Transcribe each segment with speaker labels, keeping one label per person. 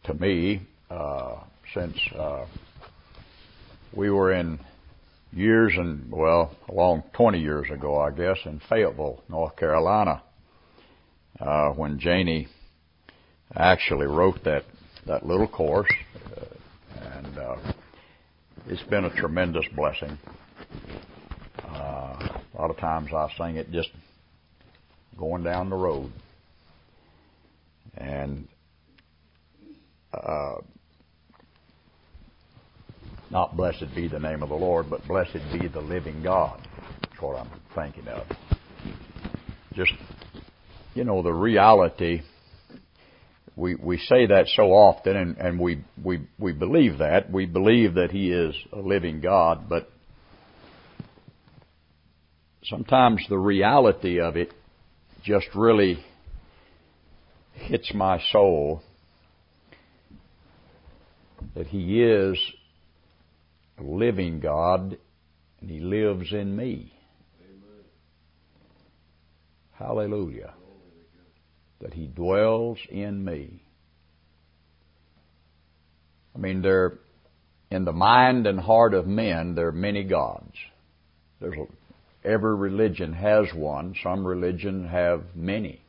Speaker 1: to me since we were in years and, well, along 20 years ago, I guess, in Fayetteville, North Carolina, when Janie actually wrote that little course, and it's been a tremendous blessing. A lot of times I sing it just going down the road. And not blessed be the name of the Lord, but blessed be the living God. That's what I'm thinking of. Just, the reality, we say that so often, and we believe that. We believe that He is a living God, but sometimes the reality of it just really hits my soul, that He is a living God and He lives in me. Amen. Hallelujah. That He dwells in me. I mean, in the mind and heart of men, there are many gods. Every religion has one. Some religions have many.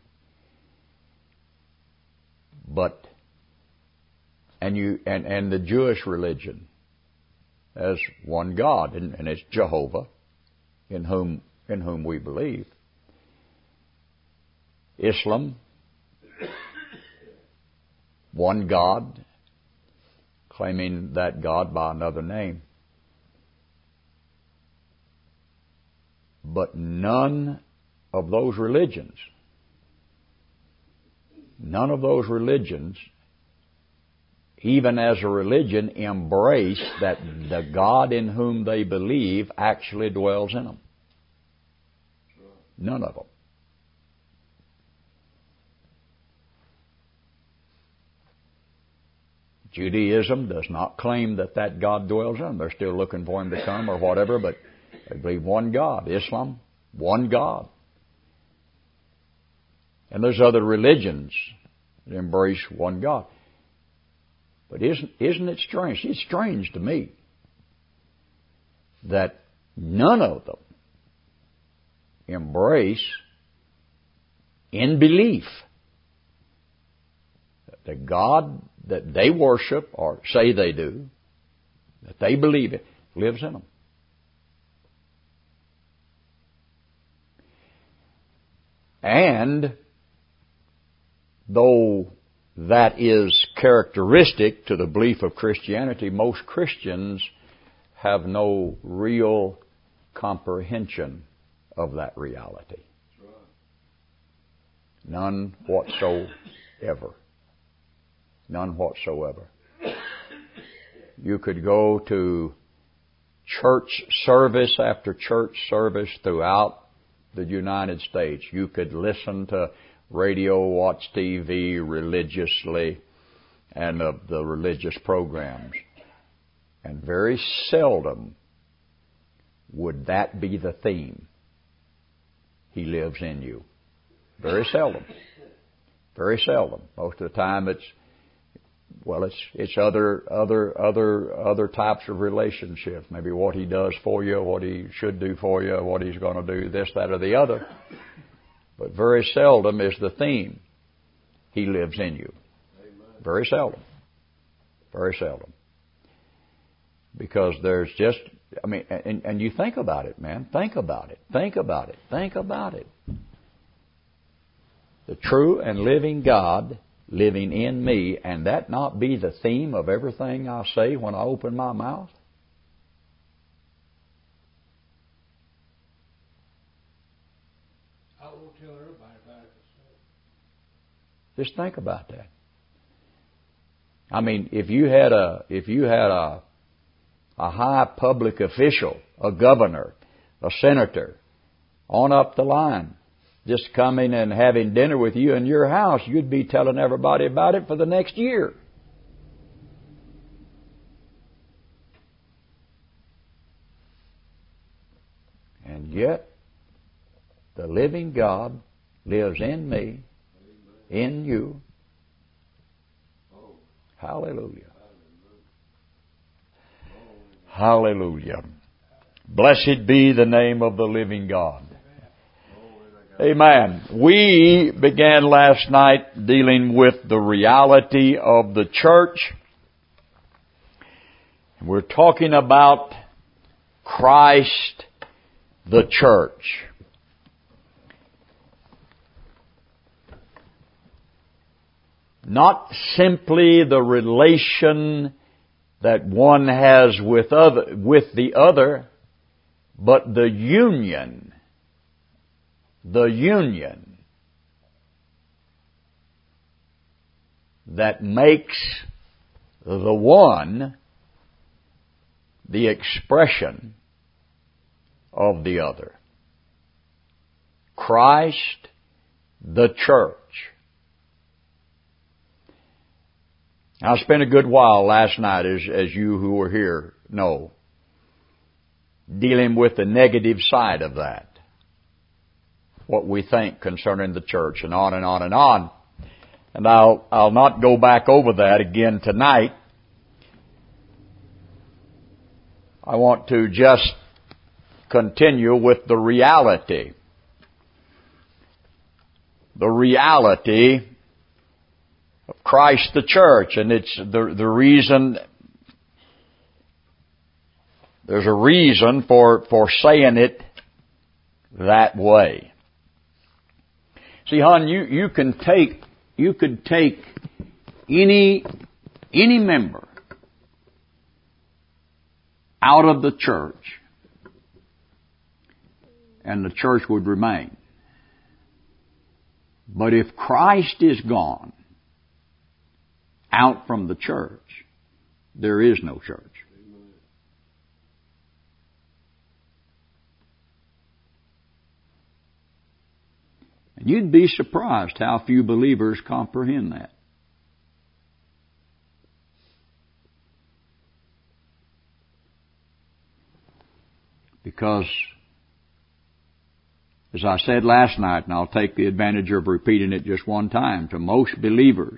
Speaker 1: But and the Jewish religion has one God, and it's Jehovah, in whom we believe. Islam, one God, claiming that God by another name. But none of those religions, even as a religion, embrace that the God in whom they believe actually dwells in them. None of them. Judaism does not claim that God dwells in them. They're still looking for Him to come or whatever, but they believe one God. Islam, one God. And there's other religions that embrace one God. But isn't it strange? It's strange to me that none of them embrace in belief that the God that they worship or say they do, that they believe it, lives in them. And though that is characteristic to the belief of Christianity, most Christians have no real comprehension of that reality. None whatsoever. None whatsoever. You could go to church service after church service throughout the United States. You could listen to radio, watch TV religiously, and the religious programs. And very seldom would that be the theme. He lives in you. Very seldom. Very seldom. Most of the time it's other types of relationships. Maybe what He does for you, what He should do for you, what He's going to do, this, that, or the other. But very seldom is the theme, He lives in you. Amen. Very seldom. Very seldom. Because there's just, and you think about it, man. Think about it. Think about it. Think about it. The true and living God living in me, and that not be the theme of everything I say when I open my mouth?
Speaker 2: I won't tell everybody about it.
Speaker 1: Just think about that. I mean, if you had a high public official, a governor, a senator, on up the line, just coming and having dinner with you in your house, you'd be telling everybody about it for the next year. And yet, the living God lives in me, in you. Hallelujah. Hallelujah. Blessed be the name of the living God. Amen. We began last night dealing with the reality of the church. We're talking about Christ, the church. Not simply the relation that one has with the other, but the union that makes the one the expression of the other. Christ, the church. I spent a good while last night, as you who were here know, dealing with the negative side of that. What we think concerning the church, and on and on and on. And I'll not go back over that again tonight. I want to just continue with the reality. The reality of Christ the church. And it's the reason, there's a reason for saying it that way. See, hon, you could take any member out of the church, and the church would remain. But if Christ is gone out from the church, there is no church. And you'd be surprised how few believers comprehend that. Because, as I said last night, and I'll take the advantage of repeating it just one time, to most believers,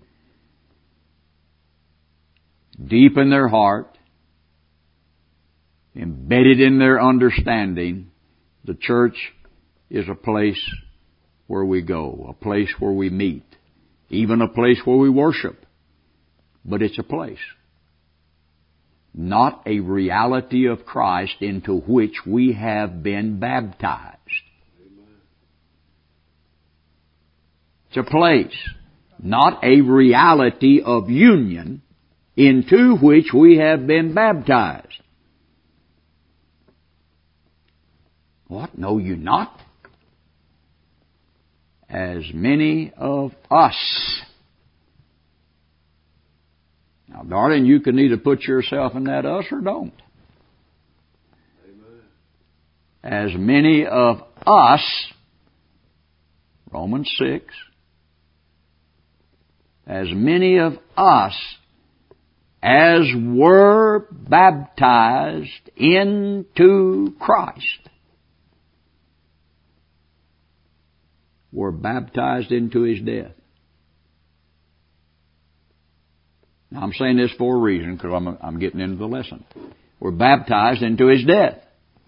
Speaker 1: deep in their heart, embedded in their understanding, the church is a place where we go, a place where we meet, even a place where we worship. But it's a place, not a reality of Christ into which we have been baptized. It's a place, not a reality of union into which we have been baptized. What? Know you not? As many of us. Now, darling, you can either put yourself in that us or don't. Amen. As many of us, Romans 6, as many of us as were baptized into Christ, were baptized into His death. Now, I'm saying this for a reason, because I'm getting into the lesson. We're baptized into His death.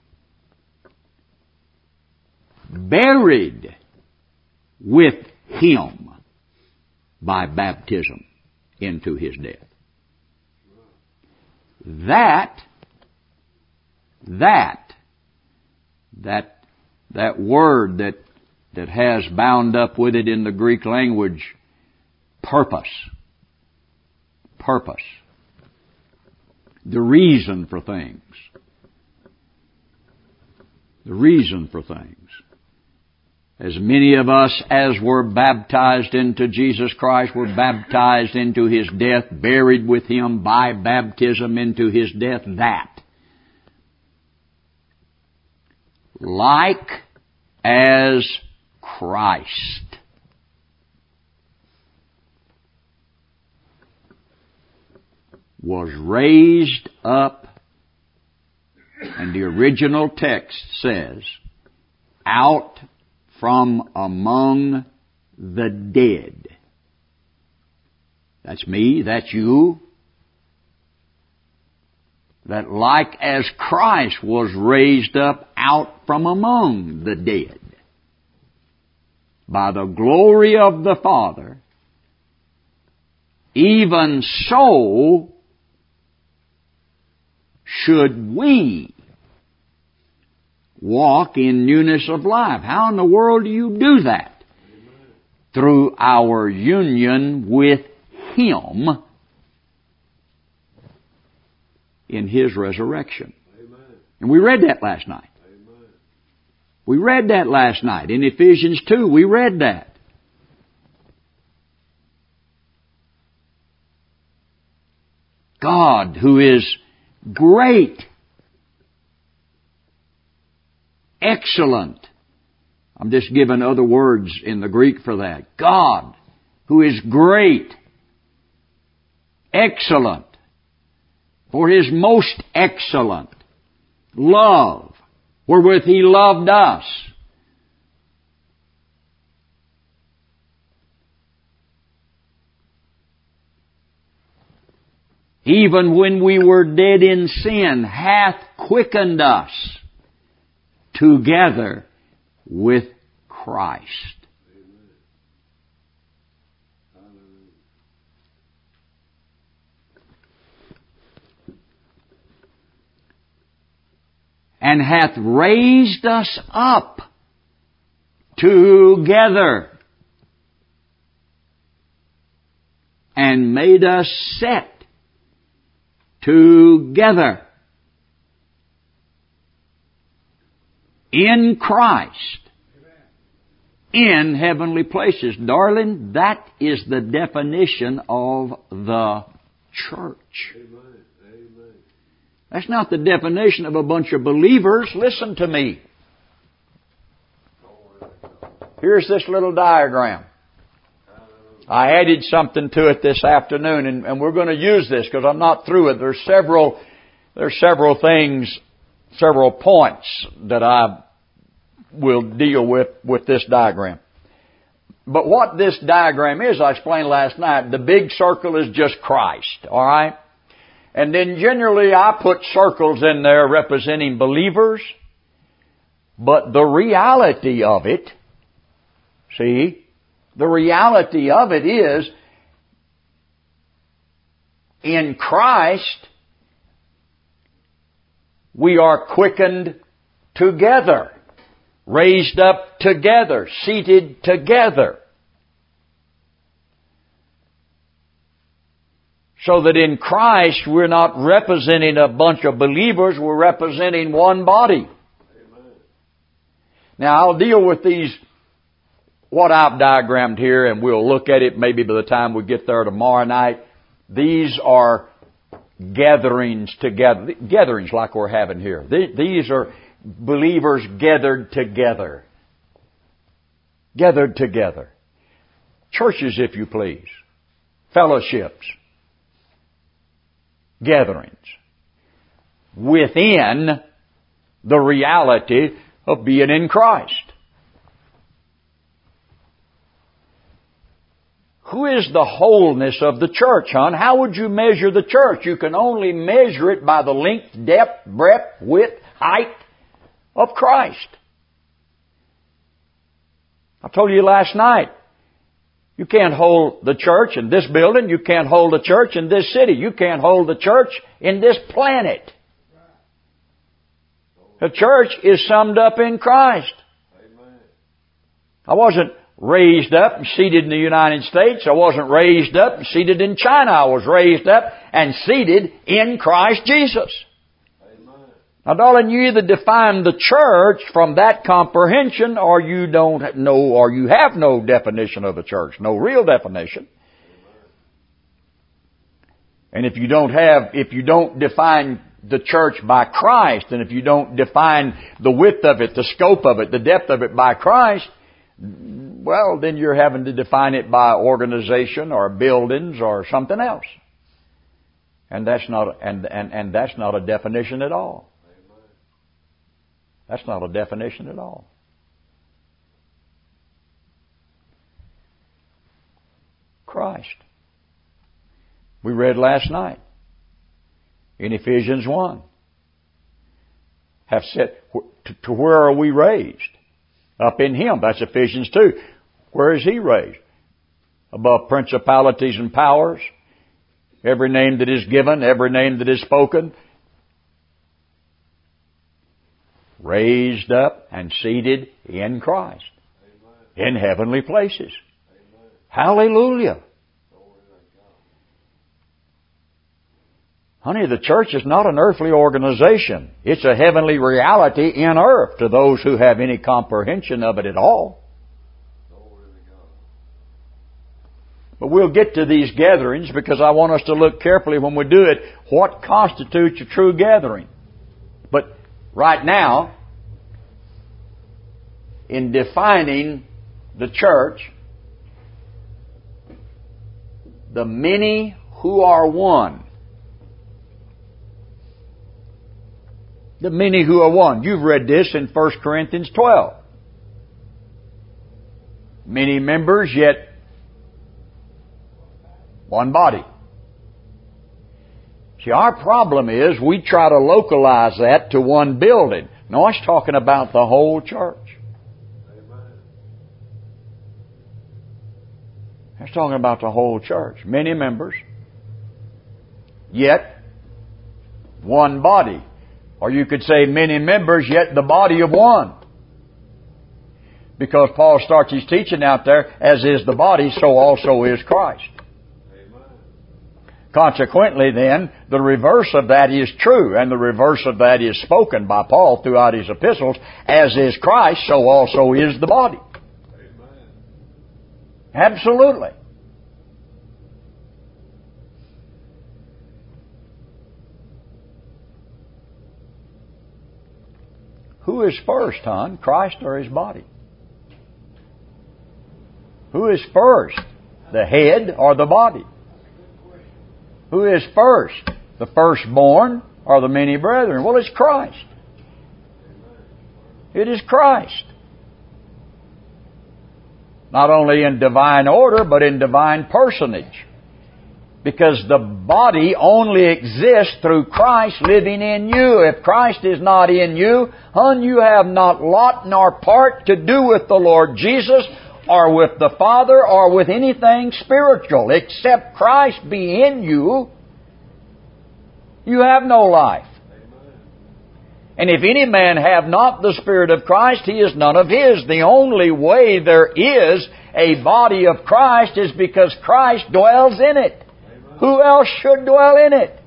Speaker 1: Buried with Him by baptism into His death. That word that has bound up with it in the Greek language, purpose. Purpose. The reason for things. The reason for things. As many of us as were baptized into Jesus Christ were baptized into His death, buried with Him by baptism into His death, that. Like as Christ was raised up, and the original text says, out from among the dead. That's me, that's you, that like as Christ was raised up out from among the dead by the glory of the Father, even so should we walk in newness of life. How in the world do you do that? Through our union with Him in His resurrection. Amen. And we read that last night. Amen. We read that last night. In Ephesians 2, we read that. God, who is great, excellent. I'm just giving other words in the Greek for that. God, who is great, excellent, for His most excellent love, wherewith He loved us. Even when we were dead in sin, hath quickened us together with Christ. And hath raised us up together and made us sit together in Christ in heavenly places. Darling, that is the definition of the church. Amen. That's not the definition of a bunch of believers. Listen to me. Here's this little diagram. I added something to it this afternoon, and we're going to use this because I'm not through it. There's several things, several points that I will deal with this diagram. But what this diagram is, I explained last night, the big circle is just Christ, all right? And then generally I put circles in there representing believers, but the reality of it, see, the reality of it is, in Christ, we are quickened together, raised up together, seated together. So that in Christ, we're not representing a bunch of believers, we're representing one body. Amen. Now, I'll deal with these, what I've diagrammed here, and we'll look at it maybe by the time we get there tomorrow night. These are gatherings together, gatherings like we're having here. These are believers gathered together. Gathered together. Churches, if you please. Fellowships. Gatherings. Within the reality of being in Christ. Who is the wholeness of the church, hon? How would you measure the church? You can only measure it by the length, depth, breadth, width, height of Christ. I told you last night, you can't hold the church in this building. You can't hold the church in this city. You can't hold the church in this planet. The church is summed up in Christ. I wasn't raised up and seated in the United States. I wasn't raised up and seated in China. I was raised up and seated in Christ Jesus. Amen. Now, darling, you either define the church from that comprehension, or you don't know, or you have no definition of the church, no real definition. Amen. And if you don't define the church by Christ, and if you don't define the width of it, the scope of it, the depth of it by Christ, well, then you're having to define it by organization or buildings or something else. And that's not that's not a definition at all. That's not a definition at all. Christ. We read last night in Ephesians 1. Have said, to where are we raised? Up in Him. That's Ephesians 2. Where is He raised? Above principalities and powers. Every name that is given, every name that is spoken. Raised up and seated in Christ. Amen. In heavenly places. Amen. Hallelujah. Honey, the church is not an earthly organization. It's a heavenly reality in earth to those who have any comprehension of it at all. But we'll get to these gatherings because I want us to look carefully when we do it what constitutes a true gathering. But right now, in defining the church, the many who are one. The many who are one. You've read this in 1 Corinthians 12. Many members, yet one body. See, our problem is we try to localize that to one building. No, it's talking about the whole church. It's talking about the whole church. Many members, yet one body. Or you could say many members, yet the body of one. Because Paul starts his teaching out there, as is the body, so also is Christ. Amen. Consequently, then, the reverse of that is true, and the reverse of that is spoken by Paul throughout his epistles. As is Christ, so also is the body. Amen. Absolutely. Who is first, hon? Christ or His body? Who is first? The head or the body? Who is first? The firstborn or the many brethren? Well, it's Christ. It is Christ. Not only in divine order, but in divine personage. Because the body only exists through Christ living in you. If Christ is not in you, hon, you have not lot nor part to do with the Lord Jesus or with the Father or with anything spiritual. Except Christ be in you, you have no life. And if any man have not the Spirit of Christ, he is none of His. The only way there is a body of Christ is because Christ dwells in it. Who else should dwell in it?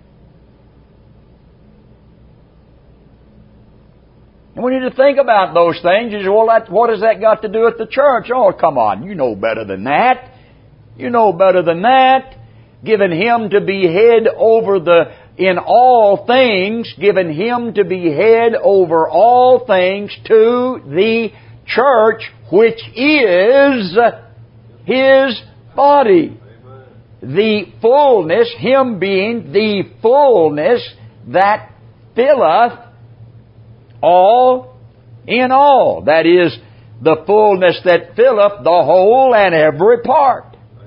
Speaker 1: And we need to think about those things. You say, well, what has that got to do with the church? Oh, come on. You know better than that. You know better than that. Given Him to be head over in all things, given Him to be head over all things to the church, which is His body. The fullness, Him being the fullness that filleth all in all. That is, the fullness that filleth the whole and every part.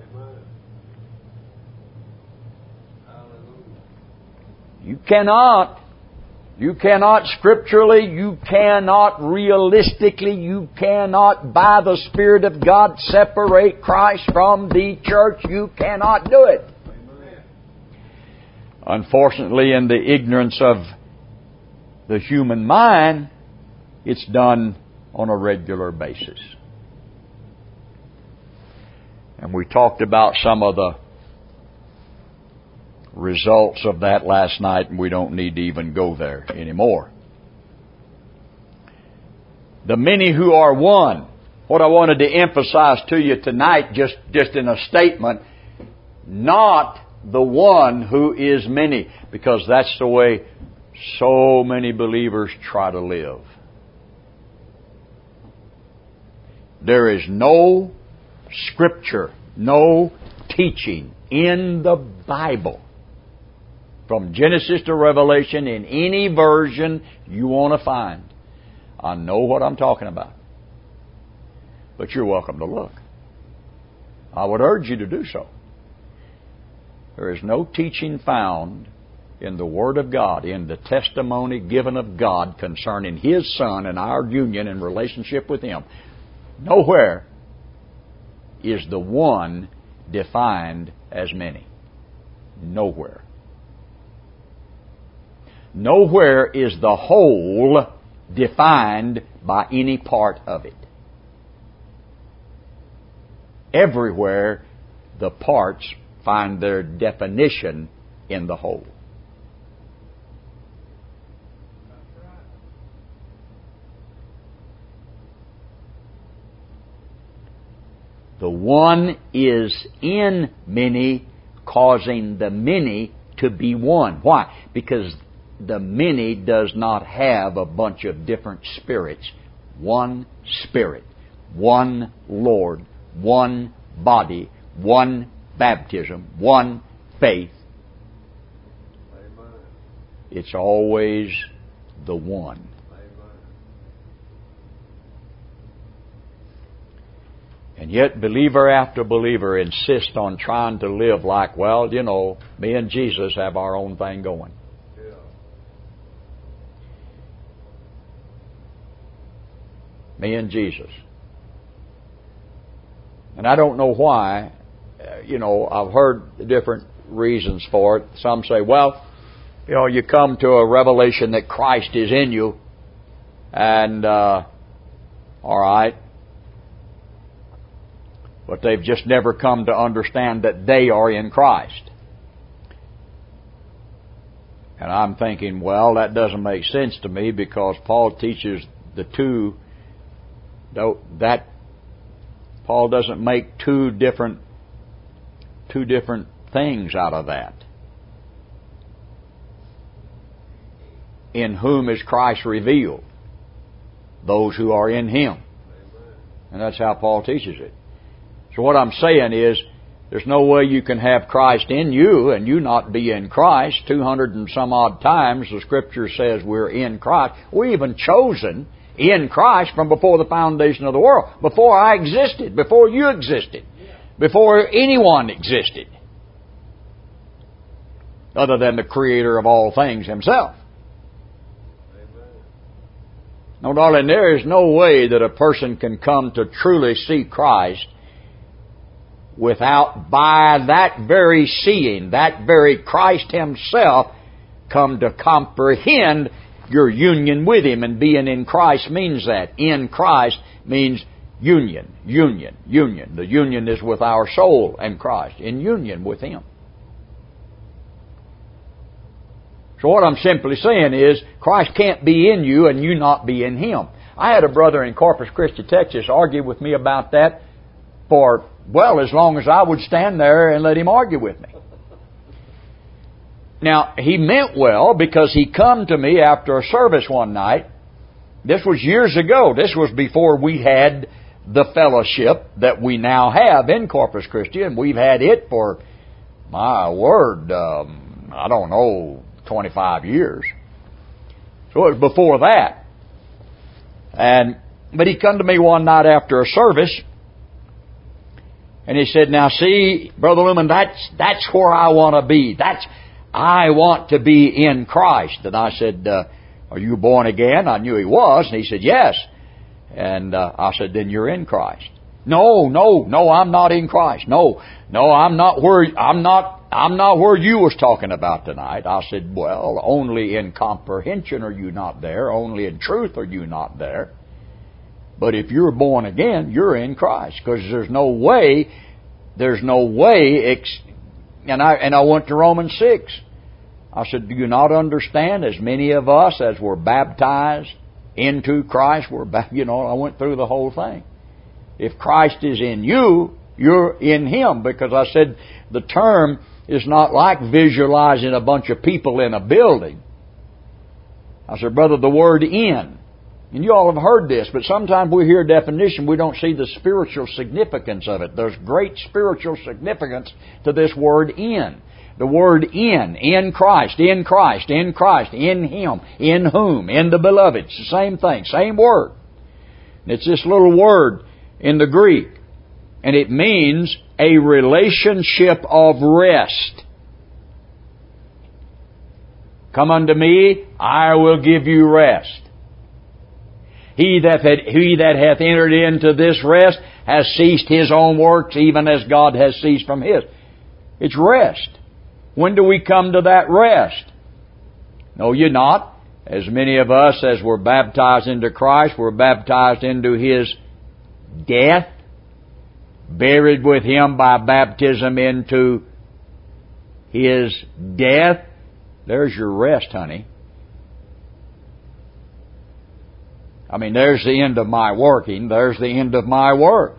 Speaker 1: You cannot scripturally, you cannot realistically, you cannot by the Spirit of God separate Christ from the church. You cannot do it. Amen. Unfortunately, in the ignorance of the human mind, it's done on a regular basis. And we talked about some of the results of that last night, and we don't need to even go there anymore. The many who are one. What I wanted to emphasize to you tonight, just in a statement, not the one who is many, because that's the way so many believers try to live. There is no scripture, no teaching in the Bible, from Genesis to Revelation, in any version you want to find. I know what I'm talking about. But you're welcome to look. I would urge you to do so. There is no teaching found in the Word of God, in the testimony given of God concerning His Son and our union and relationship with Him. Nowhere is the one defined as many. Nowhere. Nowhere is the whole defined by any part of it. Everywhere the parts find their definition in the whole. The one is in many, causing the many to be one. Why? Because the many does not have a bunch of different spirits. One Spirit, one Lord, one body, one baptism, one faith.
Speaker 2: Amen.
Speaker 1: It's always the one. And yet believer after believer insist on trying to live like, well, you know, me and Jesus have our own thing going.
Speaker 2: Yeah.
Speaker 1: Me and Jesus. And I don't know why. I've heard different reasons for it. Some say, well, you come to a revelation that Christ is in you, and all right. But they've just never come to understand that they are in Christ. And I'm thinking, well, that doesn't make sense to me, because Paul teaches the two. That Paul doesn't make two different things out of that. In whom is Christ revealed? Those who are in Him. And that's how Paul teaches it. So what I'm saying is, there's no way you can have Christ in you and you not be in Christ. 200 and some odd times the Scripture says we're in Christ. We're even chosen in Christ from before the foundation of the world. Before I existed, before you existed, before anyone existed, other than the Creator of all things Himself. No, darling, there is no way that a person can come to truly see Christ without, by that very seeing, that very Christ Himself, come to comprehend your union with Him. And being in Christ means that. In Christ means union. The union is with our soul and Christ, in union with Him. So what I'm simply saying is, Christ can't be in you and you not be in Him. I had a brother in Corpus Christi, Texas, argue with me about that for, well, as long as I would stand there and let him argue with me. Now, he meant well, because he come to me after a service one night. This was years ago. This was before we had the fellowship that we now have in Corpus Christi, and we've had it for, my word, 25 years. So it was before that. But he come to me one night after a service, and he said, now see, Brother Lumen, that's where I want to be. I want to be in Christ. And I said, are you born again? I knew he was. And he said, yes. And I said, then you're in Christ. No, I'm not in Christ. No, I'm not where you was talking about tonight. I said, well, only in comprehension are you not there. Only in truth are you not there. But if you're born again, you're in Christ. Because there's no way, and I went to Romans 6. I said, do you not understand, as many of us as were baptized into Christ, I went through the whole thing. If Christ is in you, you're in Him. Because I said, the term is not like visualizing a bunch of people in a building. I said, brother, the word in. And you all have heard this, but sometimes we hear a definition, we don't see the spiritual significance of it. There's great spiritual significance to this word in. The word in Christ, in Christ, in Christ, in Him, in whom, in the beloved. It's the same thing, same word. And it's this little word in the Greek. And it means a relationship of rest. Come unto me, I will give you rest. He that hath entered into this rest has ceased his own works, even as God has ceased from His. It's rest. When do we come to that rest? No, you're not. As many of us as were baptized into Christ were baptized into His death, buried with Him by baptism into His death. There's your rest, honey. I mean, there's the end of my working. There's the end of my works.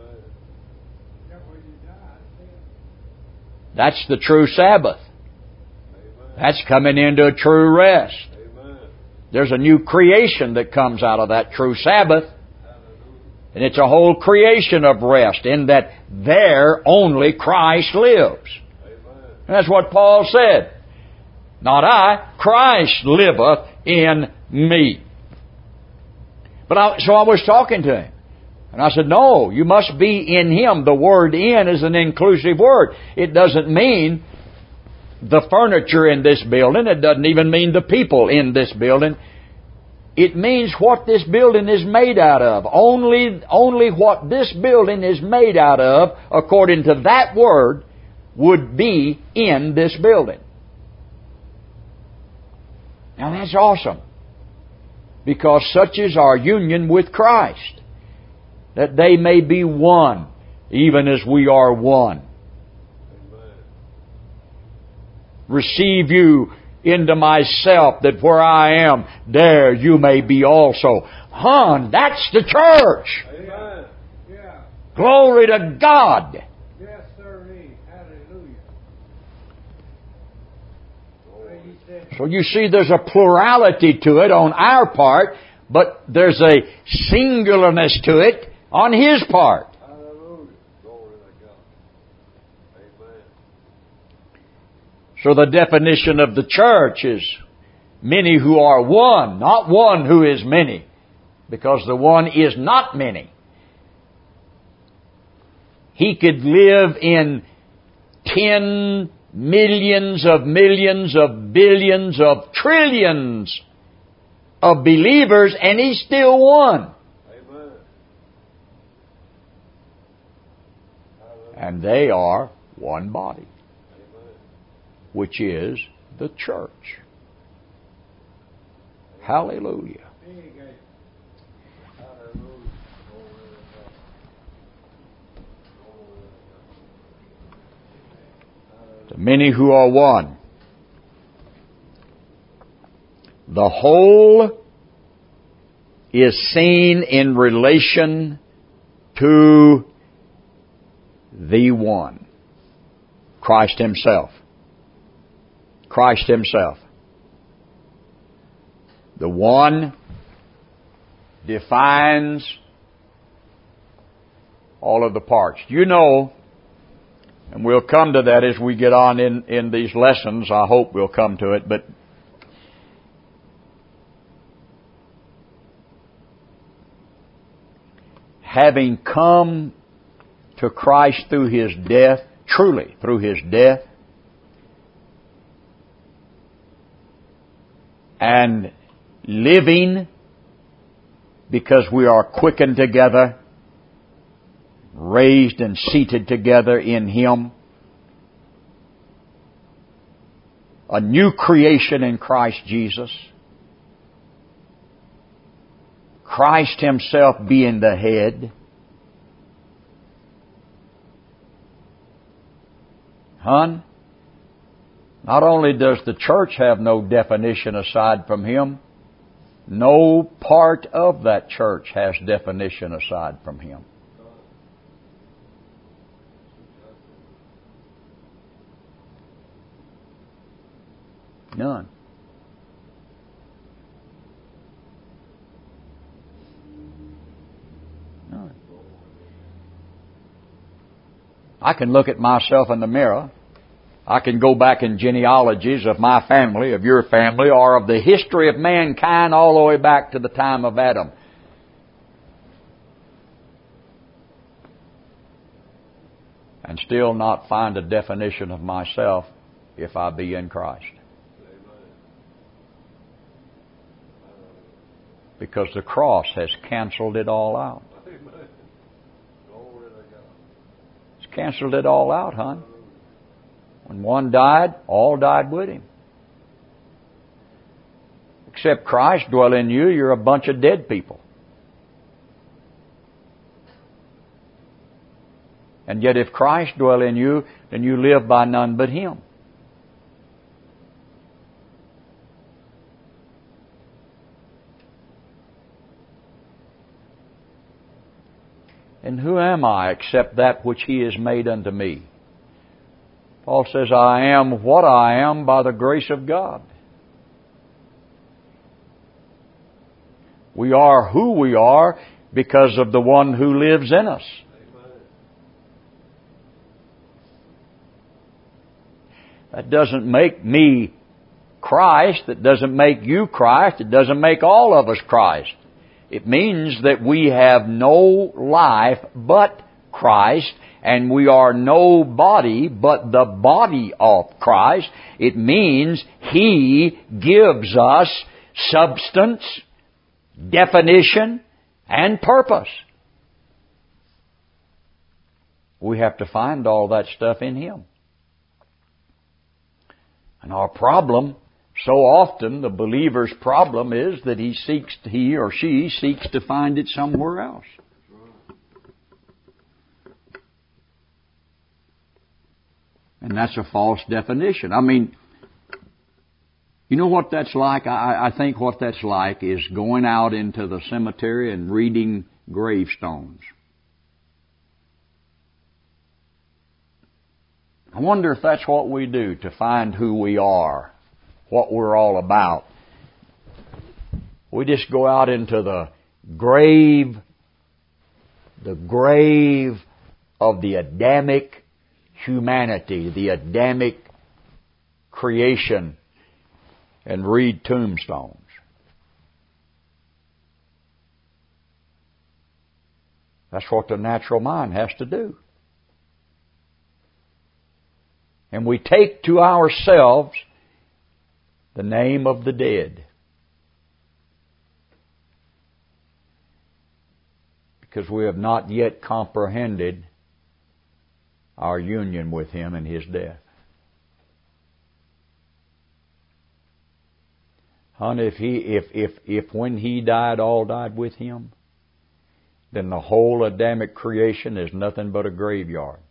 Speaker 1: That's the true Sabbath. That's coming into a true rest. There's a new creation that comes out of that true Sabbath. And it's a whole creation of rest, in that there only Christ lives. And that's what Paul said. Not I, Christ liveth in me. So I was talking to him. And I said, no, you must be in Him. The word in is an inclusive word. It doesn't mean the furniture in this building. It doesn't even mean the people in this building. It means what this building is made out of. Only what this building is made out of, according to that word, would be in this building. Now that's awesome. Because such is our union with Christ, that they may be one, even as we are one. Amen. Receive you into myself, that where I am, there you may be also. That's the church.
Speaker 2: Amen. Yeah.
Speaker 1: Glory to God.
Speaker 2: Yes, sir. Hallelujah.
Speaker 1: So you see, there's a plurality to it on our part, but there's a singularness to it on His part.
Speaker 2: Hallelujah. Glory to God. Amen.
Speaker 1: So the definition of the church is many who are one, not one who is many, because the one is not many. He could live in 10 millions of billions of trillions of believers, and He's still one.
Speaker 2: Amen.
Speaker 1: And they are one body,
Speaker 2: Amen.
Speaker 1: which is the church. Hallelujah. To many who are one. The whole is seen in relation to the one. Christ Himself. Christ Himself. The one defines all of the parts. You know, and we'll come to that as we get on in these lessons. I hope we'll come to it. But having come to Christ through His death, truly through His death, and living because we are quickened together, raised and seated together in Him, a new creation in Christ Jesus, Christ Himself being the head. Not only does the church have no definition aside from Him, no part of that church has definition aside from Him. None. None. I can look at myself in the mirror. I can go back in genealogies of my family, of your family, or of the history of mankind all the way back to the time of Adam. And still not find a definition of myself if I be in Christ. Because the cross has canceled it all out.
Speaker 2: Amen. Glory to God.
Speaker 1: It's canceled it all out, hon. When one died, all died with him. Except Christ dwell in you, you're a bunch of dead people. And yet if Christ dwell in you, then you live by none but Him. And who am I except that which He has made unto me? Paul says, I am what I am by the grace of God. We are who we are because of the one who lives in us. That doesn't make me Christ. That doesn't make you Christ. It doesn't make all of us Christ. It means that we have no life but Christ, and we are no body but the body of Christ. It means He gives us substance, definition, and purpose. We have to find all that stuff in Him. And our problem, so often the believer's problem is that he or she seeks to find it somewhere else. And that's a false definition. I mean, you know what that's like? I think what that's like is going out into the cemetery and reading gravestones. I wonder if that's what we do to find who we are, what we're all about. We just go out into the grave of the Adamic humanity, the Adamic creation, and read tombstones. That's what the natural mind has to do. And we take to ourselves the name of the dead. Because we have not yet comprehended our union with Him in His death. Honey, if when He died, all died with Him, then the whole Adamic creation is nothing but a graveyard.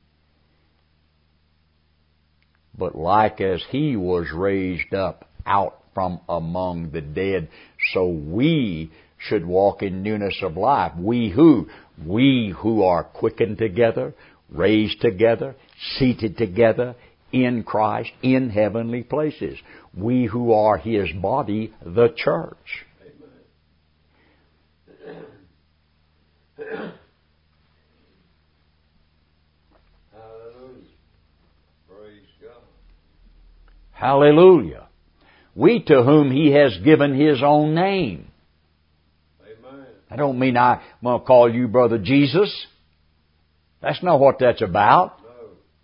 Speaker 1: But like as He was raised up out from among the dead, so we should walk in newness of life. We who are quickened together, raised together, seated together in Christ in heavenly places. We who are His body, the church.
Speaker 2: Amen. Hallelujah. Praise God.
Speaker 1: Hallelujah. We to whom He has given His own name.
Speaker 2: Amen.
Speaker 1: I don't mean I'm going to call you Brother Jesus. That's not what that's about.
Speaker 2: No.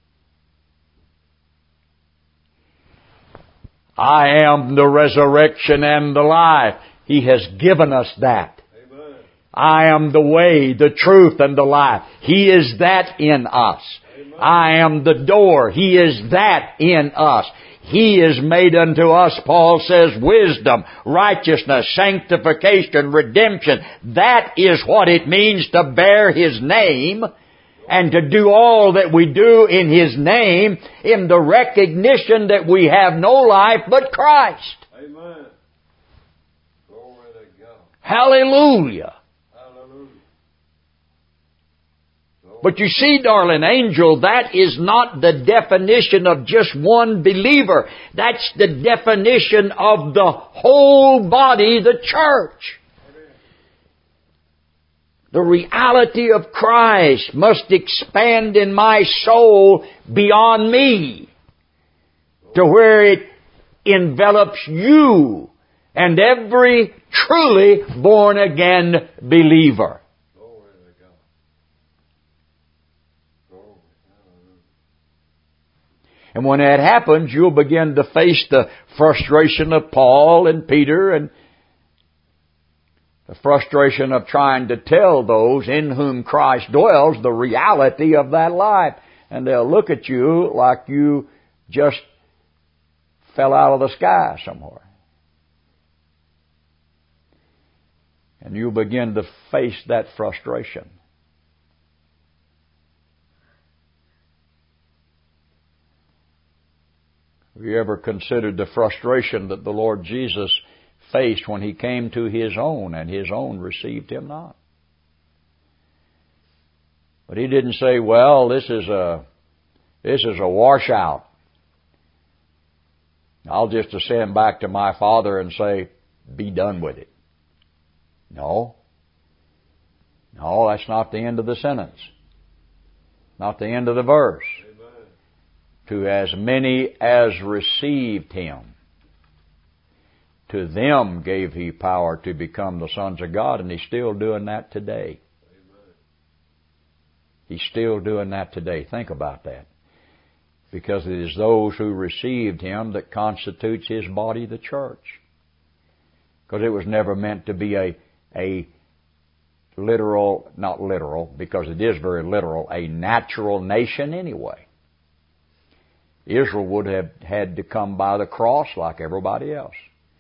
Speaker 1: I am the resurrection and the life. He has given us that.
Speaker 2: Amen.
Speaker 1: I am the way, the truth, and the life. He is that in us.
Speaker 2: Amen.
Speaker 1: I am the door. He is that in us. He is made unto us, Paul says, wisdom, righteousness, sanctification, redemption. That is what it means to bear His name and to do all that we do in His name in the recognition that we have no life but Christ.
Speaker 2: Amen. Glory to God.
Speaker 1: Hallelujah.
Speaker 2: Hallelujah.
Speaker 1: But you see, darling angel, that is not the definition of just one believer. That's the definition of the whole body, the church. The reality of Christ must expand in my soul beyond me to where it envelops you and every truly born again believer.
Speaker 2: Glory to God. Glory. Hallelujah.
Speaker 1: And when that happens, you'll begin to face the frustration of Paul and Peter and The frustration of trying to tell those in whom Christ dwells the reality of that life. And they'll look at you like you just fell out of the sky somewhere. And you'll begin to face that frustration. Have you ever considered the frustration that the Lord Jesus faced when He came to His own, and His own received Him not? But He didn't say, well, this is a washout. I'll just ascend back to my Father and say, be done with it. No. No, that's not the end of the sentence. Not the end of the verse.
Speaker 2: Amen.
Speaker 1: To as many as received Him, to them gave He power to become the sons of God, and He's still doing that today.
Speaker 2: Amen.
Speaker 1: He's still doing that today. Think about that. Because it is those who received Him that constitutes His body, the church. Because it was never meant to be a literal, not literal, because it is very literal, a natural nation anyway. Israel would have had to come by the cross like everybody else.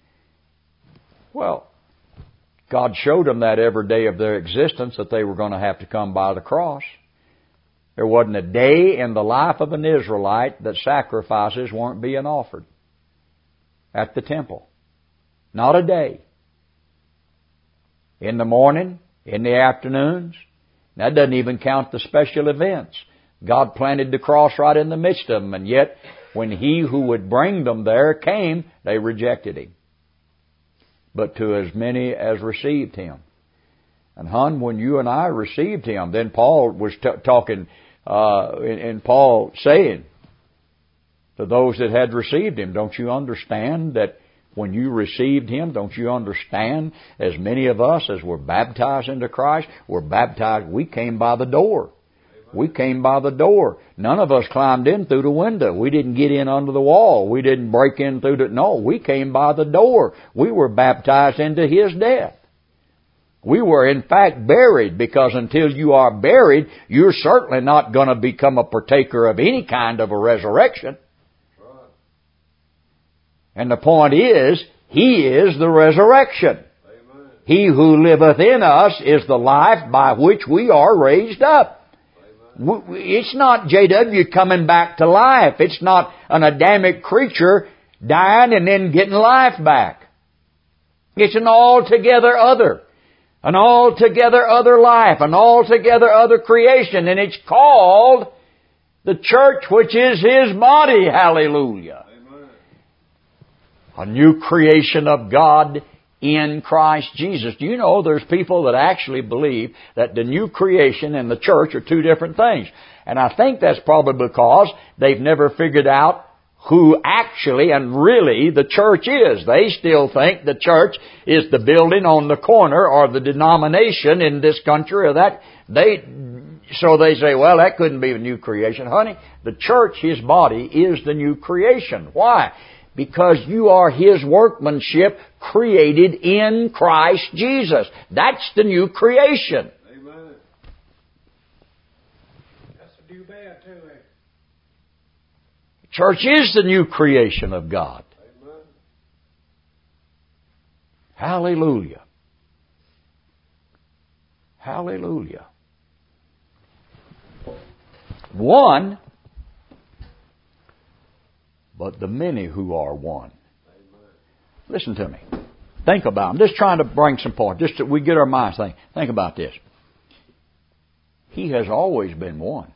Speaker 1: Well, God showed them that every day of their existence that they were going to have to come by the cross. There wasn't a day in the life of an Israelite that sacrifices weren't being offered at the temple. Not a day. In the morning, in the afternoons. That doesn't even count the special events. God planted the cross right in the midst of them, and yet when He who would bring them there came, they rejected Him. But to as many as received Him. And hon, when you and I received Him, then Paul was talking, and Paul saying to those that had received Him, don't you understand that when you received Him, don't you understand, as many of us as were baptized into Christ, were baptized, we came by the door. We came by the door. None of us climbed in through the window. We didn't get in under the wall. We didn't break in through the... No, we came by the door. We were baptized into His death. We were in fact buried, because until you are buried, you're certainly not going to become a partaker of any kind of a resurrection. And the point is, He is the resurrection.
Speaker 2: Amen.
Speaker 1: He who liveth in us is the life by which we are raised up.
Speaker 2: Amen.
Speaker 1: It's not J.W. coming back to life. It's not an Adamic creature dying and then getting life back. It's an altogether other life, an altogether other creation, and it's called the church, which is His body. Hallelujah. A new creation of God in Christ Jesus. Do you know there's people that actually believe that the new creation and the church are two different things? And I think that's probably because they've never figured out who actually and really the church is. They still think the church is the building on the corner or the denomination in this country or that. So they say, well, that couldn't be the new creation. Honey, the church, His body, is the new creation. Why? Because you are His workmanship created in Christ Jesus. That's the new creation.
Speaker 2: Amen.
Speaker 3: That's a new bad too, eh?
Speaker 1: Church is the new creation of God.
Speaker 2: Amen.
Speaker 1: Hallelujah. Hallelujah. One, but the many who are one.
Speaker 2: Amen.
Speaker 1: Listen to me. Think about it. I'm just trying to bring some points. Just so we get our minds thinking. Think about this. He has always been one.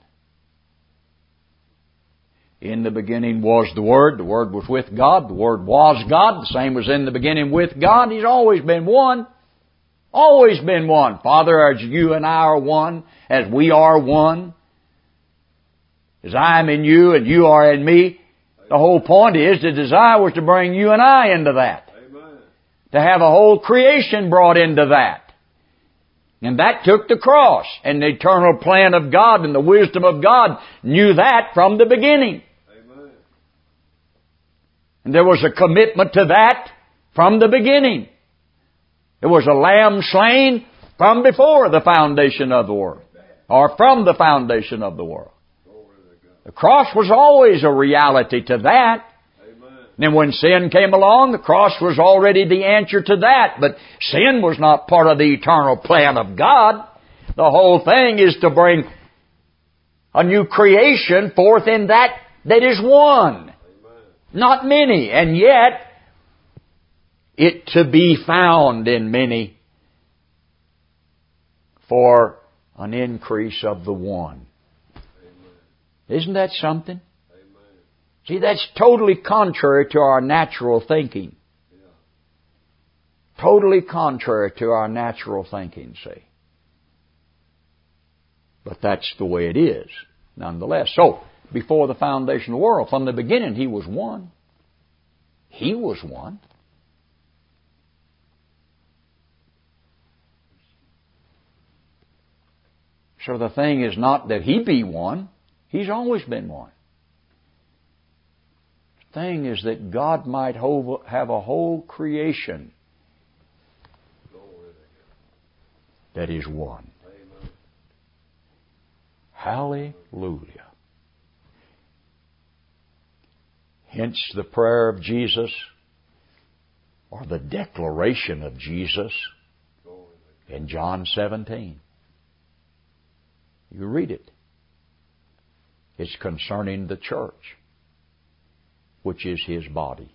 Speaker 1: In the beginning was the Word. The Word was with God. The Word was God. The same was in the beginning with God. He's always been one. Always been one. Father, as you and I are one, as we are one, as I am in you and you are in me, the whole point is the desire was to bring you and I into that.
Speaker 2: Amen.
Speaker 1: To have a whole creation brought into that. And that took the cross. And the eternal plan of God and the wisdom of God knew that from the beginning.
Speaker 2: Amen.
Speaker 1: And there was a commitment to that from the beginning. There was a lamb slain from before the foundation of the world. Or from the foundation of the world. The cross was always a reality to that. And when sin came along, the cross was already the answer to that. But sin was not part of the eternal plan of God. The whole thing is to bring a new creation forth in that is one. Not many. And yet, it to be found in many for an increase of the one. Isn't that something? See, that's totally contrary to our natural thinking. Totally contrary to our natural thinking, see. But that's the way it is, nonetheless. So, before the foundation of the world, from the beginning, He was one. He was one. So the thing is not that He be one. He's always been one. The thing is that God might have a whole creation that is one. Hallelujah. Hence the prayer of Jesus, or the declaration of Jesus in John 17. You read it. It's concerning the church, which is His body.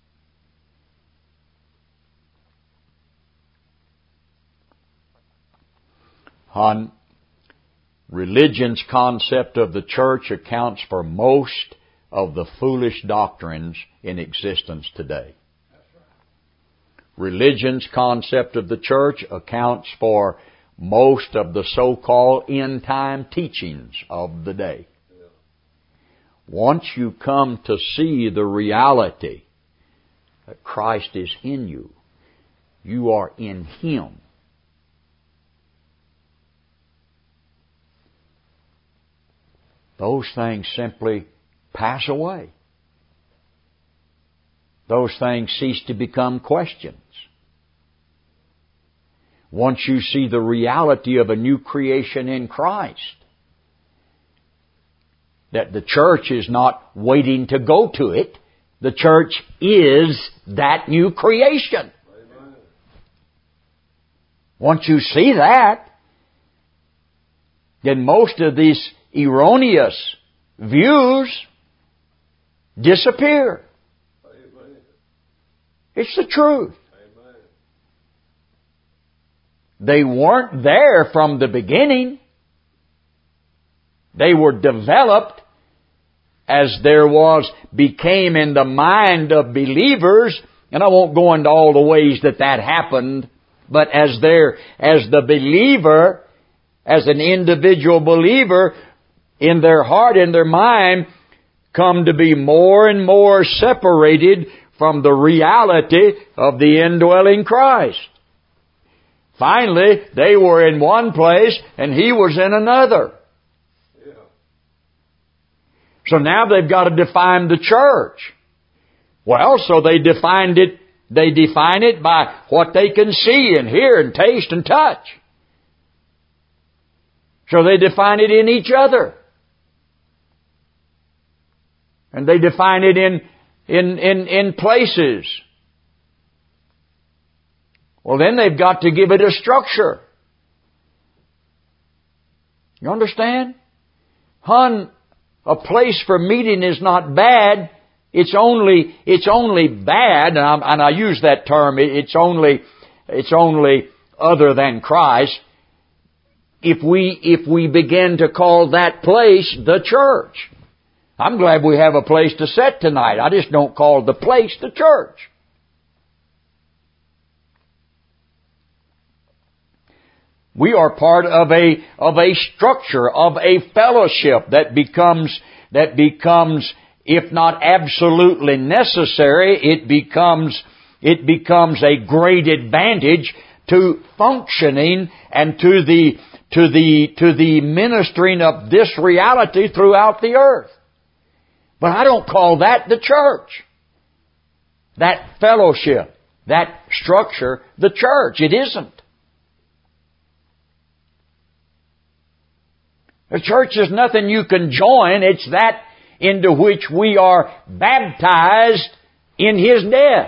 Speaker 1: On religion's concept of the church accounts for most of the foolish doctrines in existence today. Religion's concept of the church accounts for most of the so-called end-time teachings of the day. Once you come to see the reality that Christ is in you, you are in Him. Those things simply pass away. Those things cease to become questions. Once you see the reality of a new creation in Christ, that the church is not waiting to go to it. The church is that new creation. Amen. Once you see that, then most of these erroneous views disappear. Amen. It's the truth. Amen. They weren't there from the beginning. They were developed as became in the mind of believers, and I won't go into all the ways that happened, but as the believer, as an individual believer, in their heart, in their mind, come to be more and more separated from the reality of the indwelling Christ. Finally, they were in one place and He was in another. So now they've got to define the church. Well, so they define it by what they can see and hear and taste and touch. So they define it in each other. And they define it in places. Well, then they've got to give it a structure. You understand? A place for meeting is not bad. It's only bad, and I use that term. It's only other than Christ. If we begin to call that place the church. I'm glad we have a place to sit tonight. I just don't call the place the church. We are part of a structure, of a fellowship that becomes, if not absolutely necessary, it becomes a great advantage to functioning and to the ministering of this reality throughout the earth. But I don't call that the church. That fellowship. that structure the church. It isn't. The church is nothing you can join. It's that into which we are baptized in His death.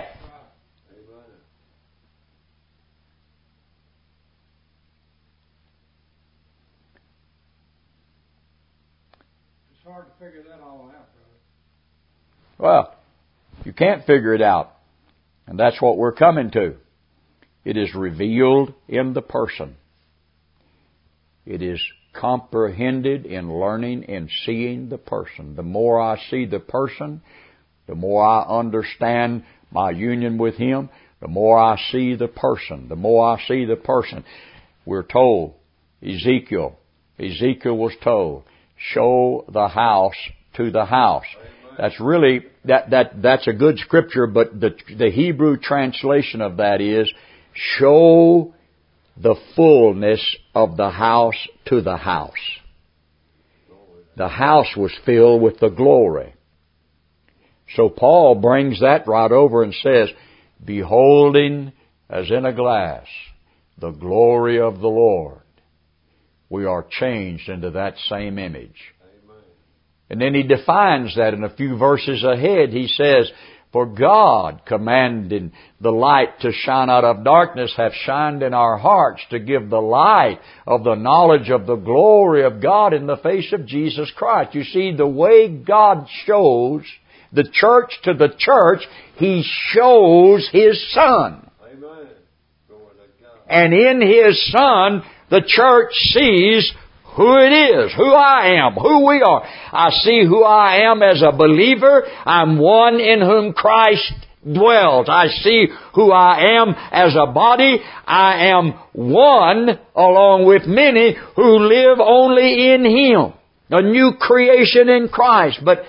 Speaker 3: It's hard to figure that all out, brother.
Speaker 1: Well, you can't figure it out. And that's what we're coming to. It is revealed in the person. It is comprehended in learning and seeing the person. The more I see the person, the more I understand my union with Him, the more I see the person. The more I see the person. We're told, Ezekiel was told, show the house to the house. That's really, that's a good scripture, but the Hebrew translation of that is, show the fullness of the house to the house. The house was filled with the glory. So Paul brings that right over and says, beholding as in a glass the glory of the Lord, we are changed into that same image. Amen. And then he defines that in a few verses ahead. He says, for God, commanding the light to shine out of darkness, hath shined in our hearts to give the light of the knowledge of the glory of God in the face of Jesus Christ. You see, the way God shows the church to the church, He shows His Son.
Speaker 2: Amen. Glory to God.
Speaker 1: And in His Son, the church sees who it is, who I am, who we are. I see who I am as a believer. I'm one in whom Christ dwells. I see who I am as a body. I am one along with many who live only in Him. A new creation in Christ. But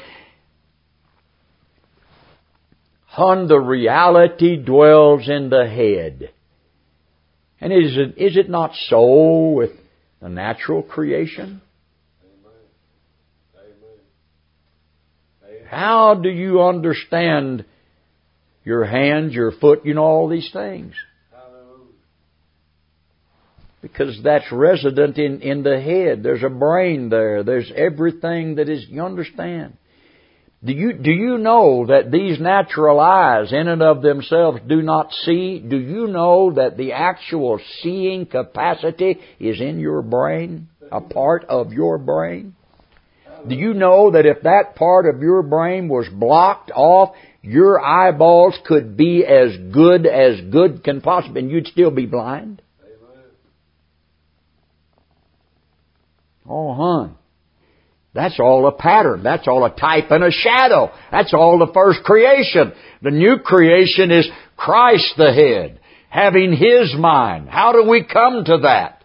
Speaker 1: the reality dwells in the head. And is it not so with the natural creation?
Speaker 2: Amen. Amen.
Speaker 1: How do you understand your hand, your foot, all these things?
Speaker 2: Hallelujah.
Speaker 1: Because that's resident in the head. There's a brain there. There's everything that is, you understand. Do you know that these natural eyes in and of themselves do not see? Do you know that the actual seeing capacity is in your brain? A part of your brain? Do you know that if that part of your brain was blocked off, your eyeballs could be as good can possibly, and you'd still be blind?
Speaker 2: Amen.
Speaker 1: Oh, hon. That's all a pattern. That's all a type and a shadow. That's all the first creation. The new creation is Christ the head, having His mind. How do we come to that?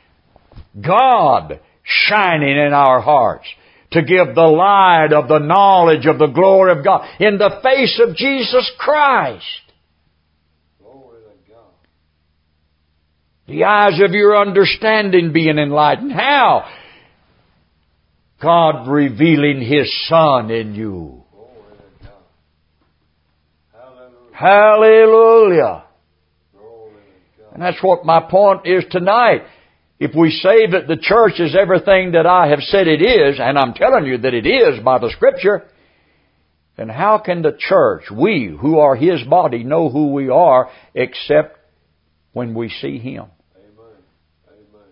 Speaker 1: God shining in our hearts to give the light of the knowledge of the glory of God in the face of Jesus Christ.
Speaker 2: Glory to God.
Speaker 1: The eyes of your understanding being enlightened. How? God revealing His Son in you.
Speaker 2: Glory to God. Hallelujah.
Speaker 1: Hallelujah.
Speaker 2: Glory to God.
Speaker 1: And that's what my point is tonight. If we say that the church is everything that I have said it is, and I'm telling you that it is by the Scripture, then how can the church, we who are His body, know who we are except when we see Him?
Speaker 2: Amen. Amen.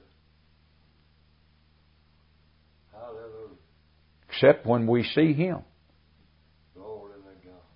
Speaker 2: Hallelujah.
Speaker 1: Except when we see Him.
Speaker 2: Glory to God.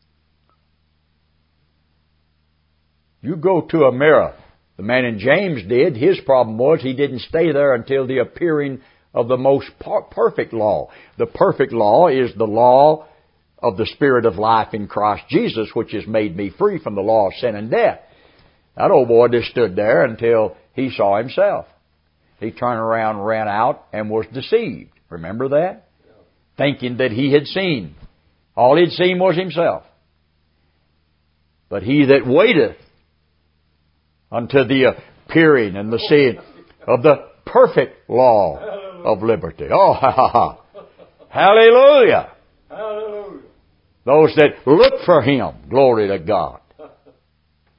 Speaker 1: You go to a mirror. The man in James did. His problem was he didn't stay there until the appearing of the most perfect law. The perfect law is the law of the Spirit of life in Christ Jesus, which has made me free from the law of sin and death. That old boy just stood there until he saw himself. He turned around, ran out, and was deceived. Remember that?
Speaker 2: Yeah.
Speaker 1: Thinking that he had seen. All he'd seen was himself. But he that waiteth unto the appearing and the seeing of the perfect law of liberty. Oh, ha, ha, ha. Hallelujah.
Speaker 2: Hallelujah.
Speaker 1: Those that look for Him. Glory to God.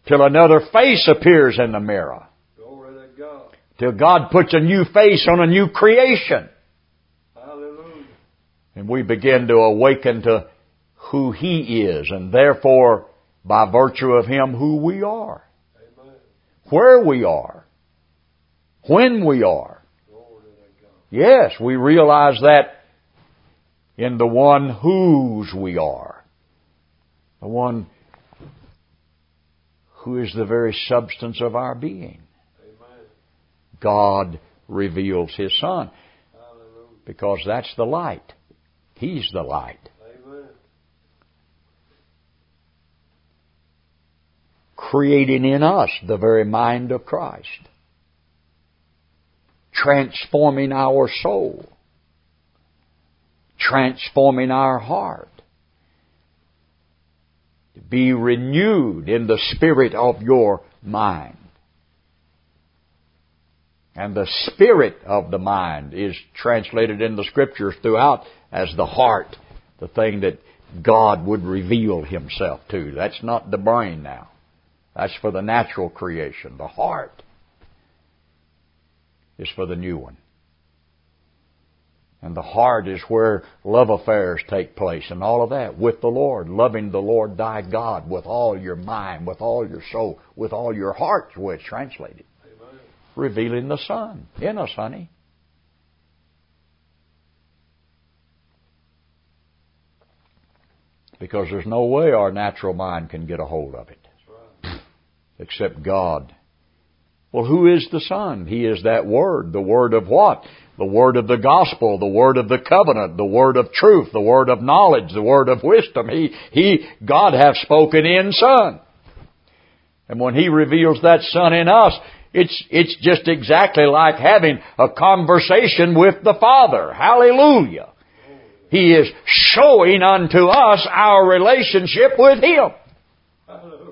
Speaker 1: till another face appears in the mirror,
Speaker 2: Glory to God.
Speaker 1: till God puts a new face on a new creation.
Speaker 2: Hallelujah.
Speaker 1: And we begin to awaken to who He is, and therefore, by virtue of Him, who we are,
Speaker 2: Amen.
Speaker 1: where we are, when we are.
Speaker 2: Glory to God.
Speaker 1: Yes, we realize that in the one whose we are. The one who is the very substance of our being.
Speaker 2: Amen.
Speaker 1: God reveals His Son,
Speaker 2: Hallelujah.
Speaker 1: because that's the light. He's the light.
Speaker 2: Amen.
Speaker 1: Creating in us the very mind of Christ. Transforming our soul. Transforming our heart. To be renewed in the spirit of your mind. And the spirit of the mind is translated in the Scriptures throughout as the heart, the thing that God would reveal Himself to. That's not the brain now. That's for the natural creation. The heart is for the new one. And the heart is where love affairs take place and all of that with the Lord. Loving the Lord thy God with all your mind, with all your soul, with all your heart, is where it's translated.
Speaker 2: Amen.
Speaker 1: Revealing the Son in us, honey. Because there's no way our natural mind can get a hold of it.
Speaker 2: That's right.
Speaker 1: Except God. Well, who is the Son? He is that Word. The Word of what? The Word of the Gospel, the Word of the Covenant, the Word of truth, the Word of knowledge, the Word of wisdom. God hath spoken in Son. And when He reveals that Son in us, it's just exactly like having a conversation with the Father. Hallelujah. He is showing unto us our relationship with Him.
Speaker 2: Hallelujah.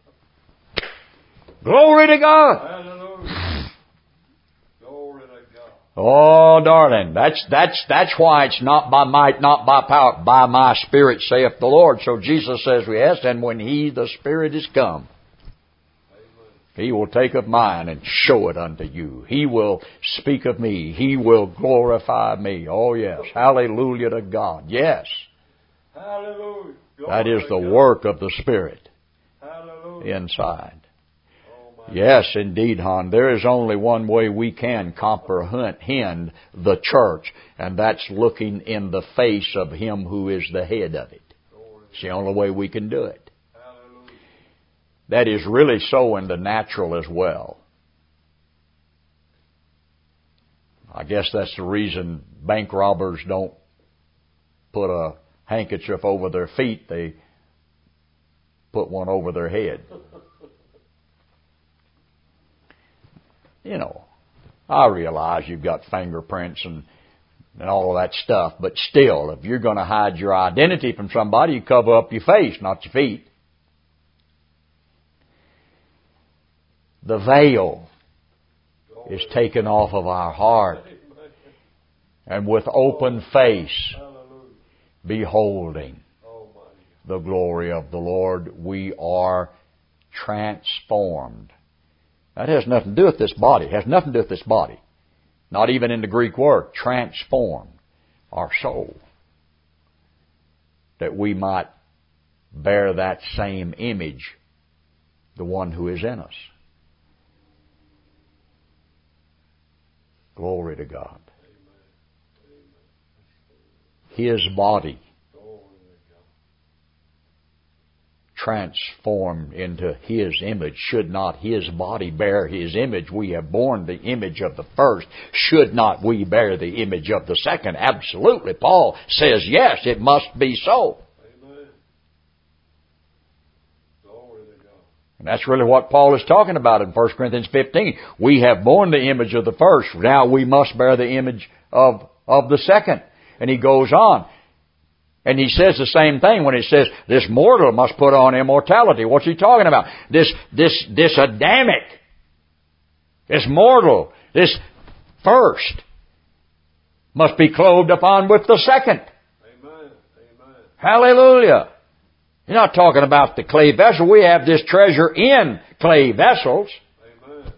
Speaker 1: Glory to God.
Speaker 2: Hallelujah. Glory to God.
Speaker 1: Oh, darling, that's why it's not by might, not by power, by my Spirit, saith the Lord. So Jesus says, yes, and when He, the Spirit, is come, He will take of mine and show it unto you. He will speak of me. He will glorify me. Oh, yes. Hallelujah to God. Yes.
Speaker 2: Hallelujah.
Speaker 1: That
Speaker 2: Glory
Speaker 1: is the
Speaker 2: to God.
Speaker 1: work of the Spirit
Speaker 2: Hallelujah.
Speaker 1: inside.
Speaker 2: Oh, my
Speaker 1: Yes, indeed, hon. There is only one way we can comprehend the church, and that's looking in the face of Him who is the head of it.
Speaker 2: Glory.
Speaker 1: It's the only way we can do it.
Speaker 2: Hallelujah.
Speaker 1: That is really so in the natural as well. I guess that's the reason bank robbers don't put a handkerchief over their feet. They put one over their head. You know, I realize you've got fingerprints and all of that stuff, but still, if you're going to hide your identity from somebody, you cover up your face, not your feet. The veil is taken off of our heart, and with open face,
Speaker 2: Hallelujah.
Speaker 1: beholding
Speaker 2: Almighty.
Speaker 1: the glory of the Lord, we are transformed. That has nothing to do with this body. It has nothing to do with this body. Not even in the Greek word. Transform our soul. That we might bear that same image, the one who is in us. Glory to God. His body transformed into His image. Should not His body bear His image? We have borne the image of the first. Should not we bear the image of the second? Absolutely. Paul says, yes, it must be so.
Speaker 2: Amen. Glory to God.
Speaker 1: And that's really what Paul is talking about in 1 Corinthians 15. We have borne the image of the first. Now we must bear the image of the second. And he goes on. And he says the same thing when he says, this mortal must put on immortality. What's he talking about? This Adamic, this mortal, this first must be clothed upon with the second.
Speaker 2: Amen. Amen.
Speaker 1: Hallelujah. You're not talking about the clay vessel. We have this treasure in clay vessels.
Speaker 2: Amen.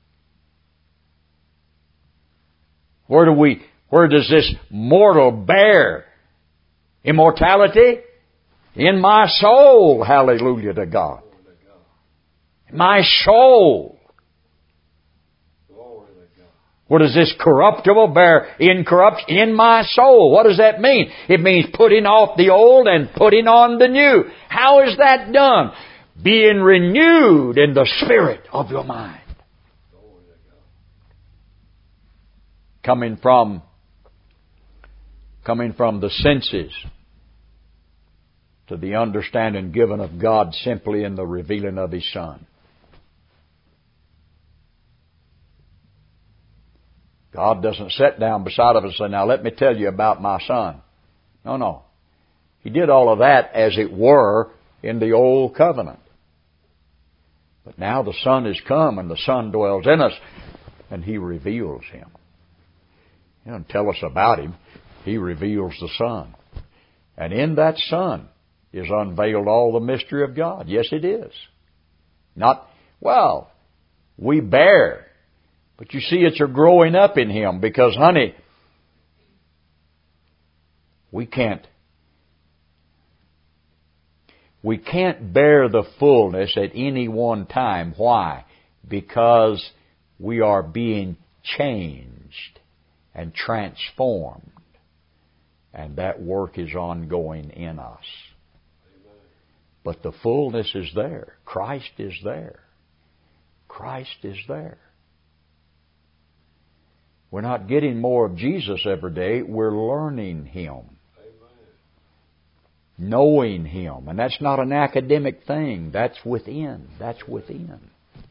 Speaker 1: Where does this mortal bear immortality? In my soul. Hallelujah to God. My soul.
Speaker 2: Glory to God.
Speaker 1: What does this corruptible bear incorrupt? In my soul. What does that mean? It means putting off the old and putting on the new. How is that done? Being renewed in the spirit of your mind.
Speaker 2: Glory to God.
Speaker 1: Coming from the senses to the understanding given of God simply in the revealing of His Son. God doesn't sit down beside of us and say, now let me tell you about my Son. No. He did all of that, as it were, in the Old Covenant. But now the Son is come and the Son dwells in us, and He reveals Him. He doesn't tell us about Him. He reveals the Son. And in that Son is unveiled all the mystery of God. Yes, it is. We bear. But you see, it's a growing up in Him because, honey, we can't bear the fullness at any one time. Why? Because we are being changed and transformed. And that work is ongoing in us. But the fullness is there. Christ is there. Christ is there. We're not getting more of Jesus every day. We're learning Him. Knowing Him. And that's not an academic thing. That's within. That's within.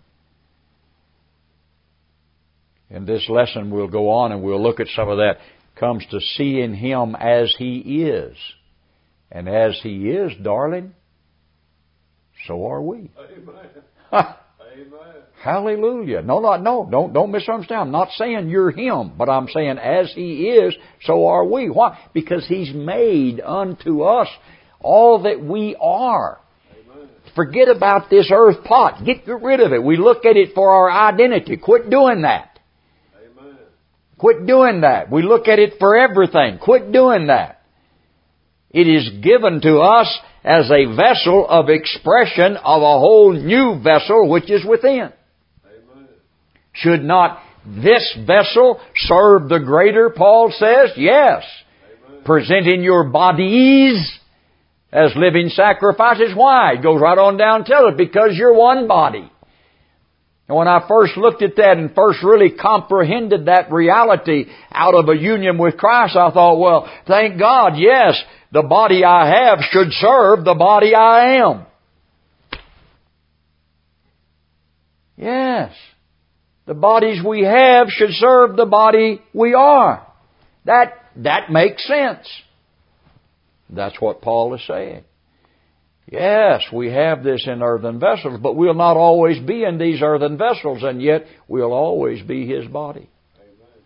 Speaker 1: In this lesson we'll go on and we'll look at some of that. Comes to seeing Him as He is. And as He is, darling, so are we.
Speaker 2: Amen.
Speaker 1: Amen.
Speaker 2: Hallelujah.
Speaker 1: No. Don't misunderstand. I'm not saying you're Him, but I'm saying as He is, so are we. Why? Because He's made unto us all that we are.
Speaker 2: Amen.
Speaker 1: Forget about this earth pot. Get rid of it. We look at it for our identity. Quit doing that.
Speaker 2: Amen.
Speaker 1: Quit doing that. We look at it for everything. Quit doing that. It is given to us as a vessel of expression of a whole new vessel which is within.
Speaker 2: Amen.
Speaker 1: Should not this vessel serve the greater, Paul says? Yes.
Speaker 2: Amen.
Speaker 1: Presenting your bodies as living sacrifices. Why? It goes right on down and tells it, because you're one body. And when I first looked at that and first really comprehended that reality out of a union with Christ, I thought, well, thank God, yes, the body I have should serve the body I am. Yes. The bodies we have should serve the body we are. That makes sense. That's what Paul is saying. Yes, we have this in earthen vessels, but we'll not always be in these earthen vessels, and yet we'll always be His body.
Speaker 2: Amen.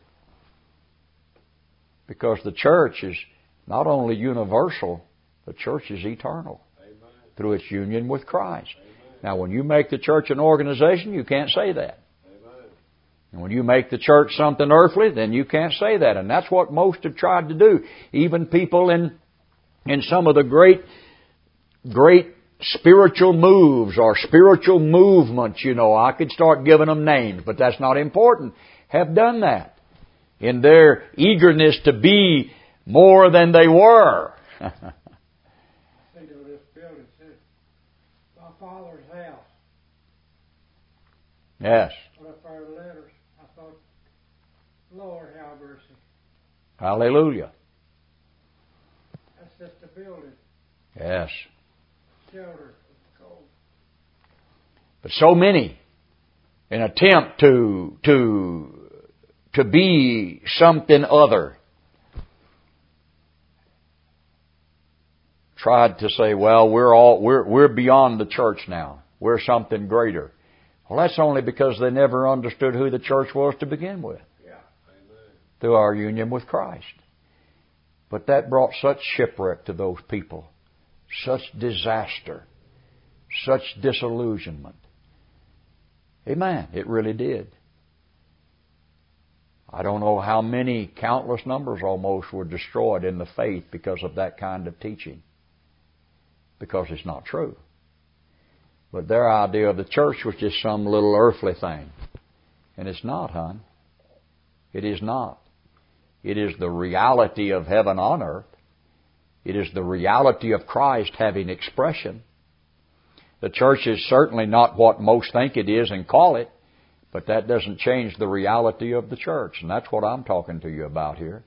Speaker 1: Because the church is not only universal, the church is eternal.
Speaker 2: Amen.
Speaker 1: Through its union with Christ. Amen. Now, when you make the church an organization, you can't say that.
Speaker 2: Amen.
Speaker 1: And when you make the church something earthly, then you can't say that. And that's what most have tried to do. Even people in some of the great spiritual moves or spiritual movements, I could start giving them names, but that's not important, have done that in their eagerness to be more than they were.
Speaker 3: I think of this building, says, my Father's house.
Speaker 1: Yes.
Speaker 3: What if our letters? I thought, Lord, have mercy.
Speaker 1: Hallelujah.
Speaker 3: That's just a building.
Speaker 1: Yes.
Speaker 3: Shelter. Cold.
Speaker 1: But so many, in attempt to be something other, tried to say, well, we're beyond the church now. We're something greater. Well, that's only because they never understood who the church was to begin with.
Speaker 2: Yeah. Amen.
Speaker 1: Through our union with Christ. But that brought such shipwreck to those people. such disaster, such disillusionment. Amen. It really did. I don't know how many, countless numbers almost, were destroyed in the faith because of that kind of teaching. Because it's not true. But their idea of the church was just some little earthly thing. And it's not, hon. It is not. It is the reality of heaven on earth. It is the reality of Christ having expression. The church is certainly not what most think it is and call it, but that doesn't change the reality of the church, and that's what I'm talking to you about here.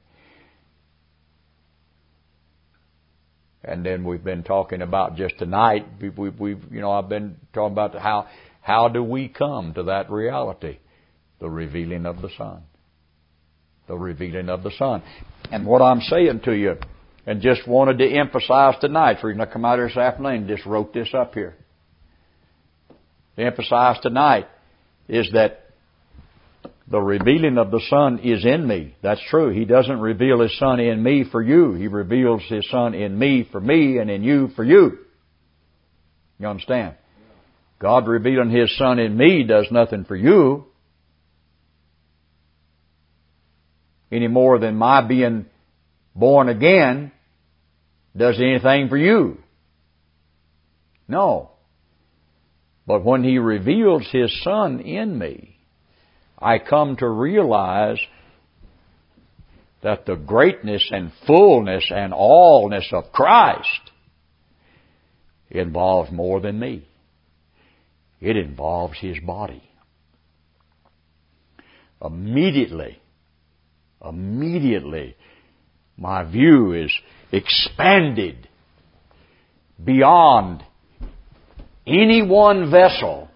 Speaker 1: And then we've been talking about just tonight, I've been talking about how do we come to that reality? The revealing of the Son. The revealing of the Son. And what I'm saying to you, and just wanted to emphasize tonight, the reason I come out here this afternoon, just wrote this up here. To emphasize tonight is that the revealing of the Son is in me. That's true. He doesn't reveal His Son in me for you. He reveals His Son in me for me and in you for you. You understand? God revealing His Son in me does nothing for you any more than my being born again does anything for you. No. But when He reveals His Son in me, I come to realize that the greatness and fullness and allness of Christ involves more than me. It involves His body. Immediately, my view is expanded beyond any one vessel.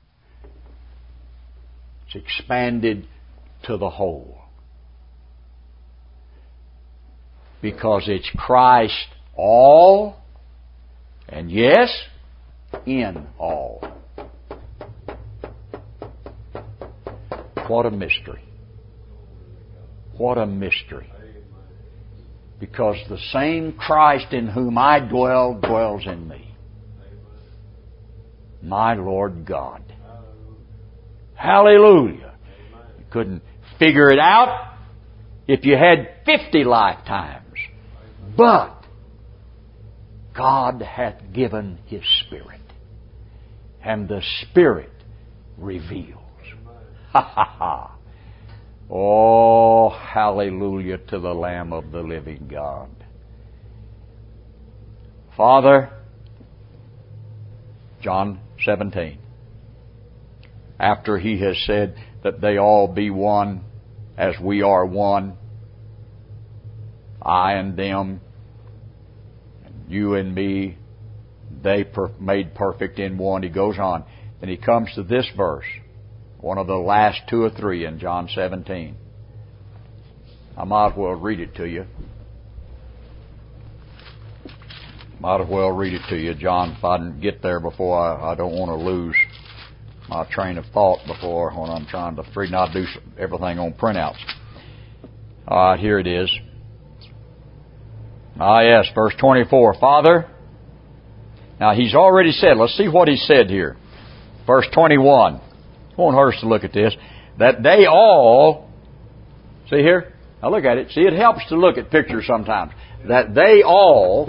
Speaker 1: It's expanded to the whole. Because it's Christ all, and yes, in all. What a mystery. What a mystery. Because the same Christ in whom I dwell, dwells in me. My Lord God. Hallelujah. You couldn't figure it out if you had 50 lifetimes. But God hath given His Spirit. And the Spirit reveals. Ha ha ha. Oh, hallelujah to the Lamb of the living God. Father, John 17. After He has said that they all be one as we are one, I and them, and you and me, they made perfect in one. He goes on. And He comes to this verse, one of the last 2 or 3 in John 17. I might as well read it to you. Might as well read it to you, John, if I didn't get there before. I don't want to lose my train of thought before when I'm trying to read. I do everything on printouts. All right, here it is. Yes, verse 24. Father, now He's already said, let's see what He said here. Verse 21. It won't hurt us to look at this. That they all, see here? Now look at it. See, it helps to look at pictures sometimes. That they all,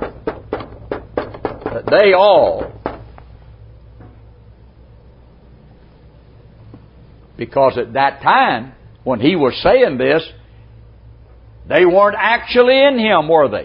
Speaker 1: because at that time, when He was saying this, they weren't actually in Him, were they?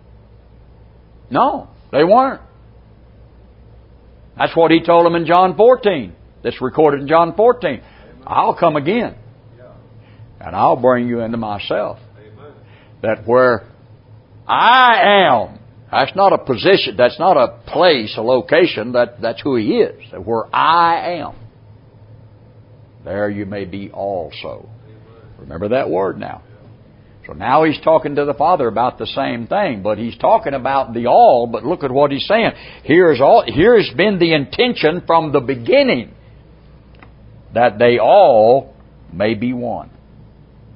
Speaker 1: No, they weren't. That's what He told them in John 14. That's recorded in John 14. I'll come again. And I'll bring you into myself. That where I am, that's not a position, that's not a place, a location, that's who He is. That where I am, there you may be also. Remember that word now. So now He's talking to the Father about the same thing, but He's talking about the all, but look at what He's saying. Here's been the intention from the beginning, that they all may be one.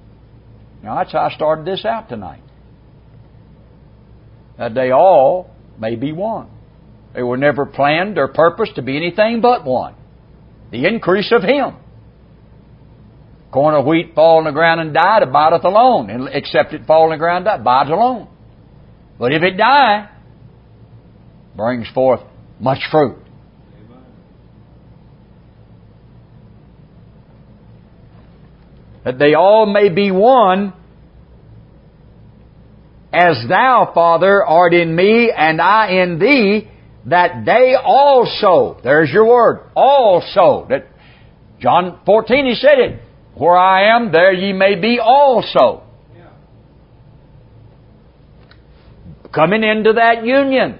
Speaker 1: Now that's how I started this out tonight. That they all may be one. They were never planned or purposed to be anything but one. The increase of Him. Corn or wheat fall on the ground and die, it abideth alone. And except it fall on the ground and die, it abides alone. But if it die, brings forth much fruit. That they all may be one, as Thou, Father, art in me, and I in Thee, that they also, there's your word, also. That John 14, He said it, where I am, there ye may be also.
Speaker 3: Yeah.
Speaker 1: Coming into that union.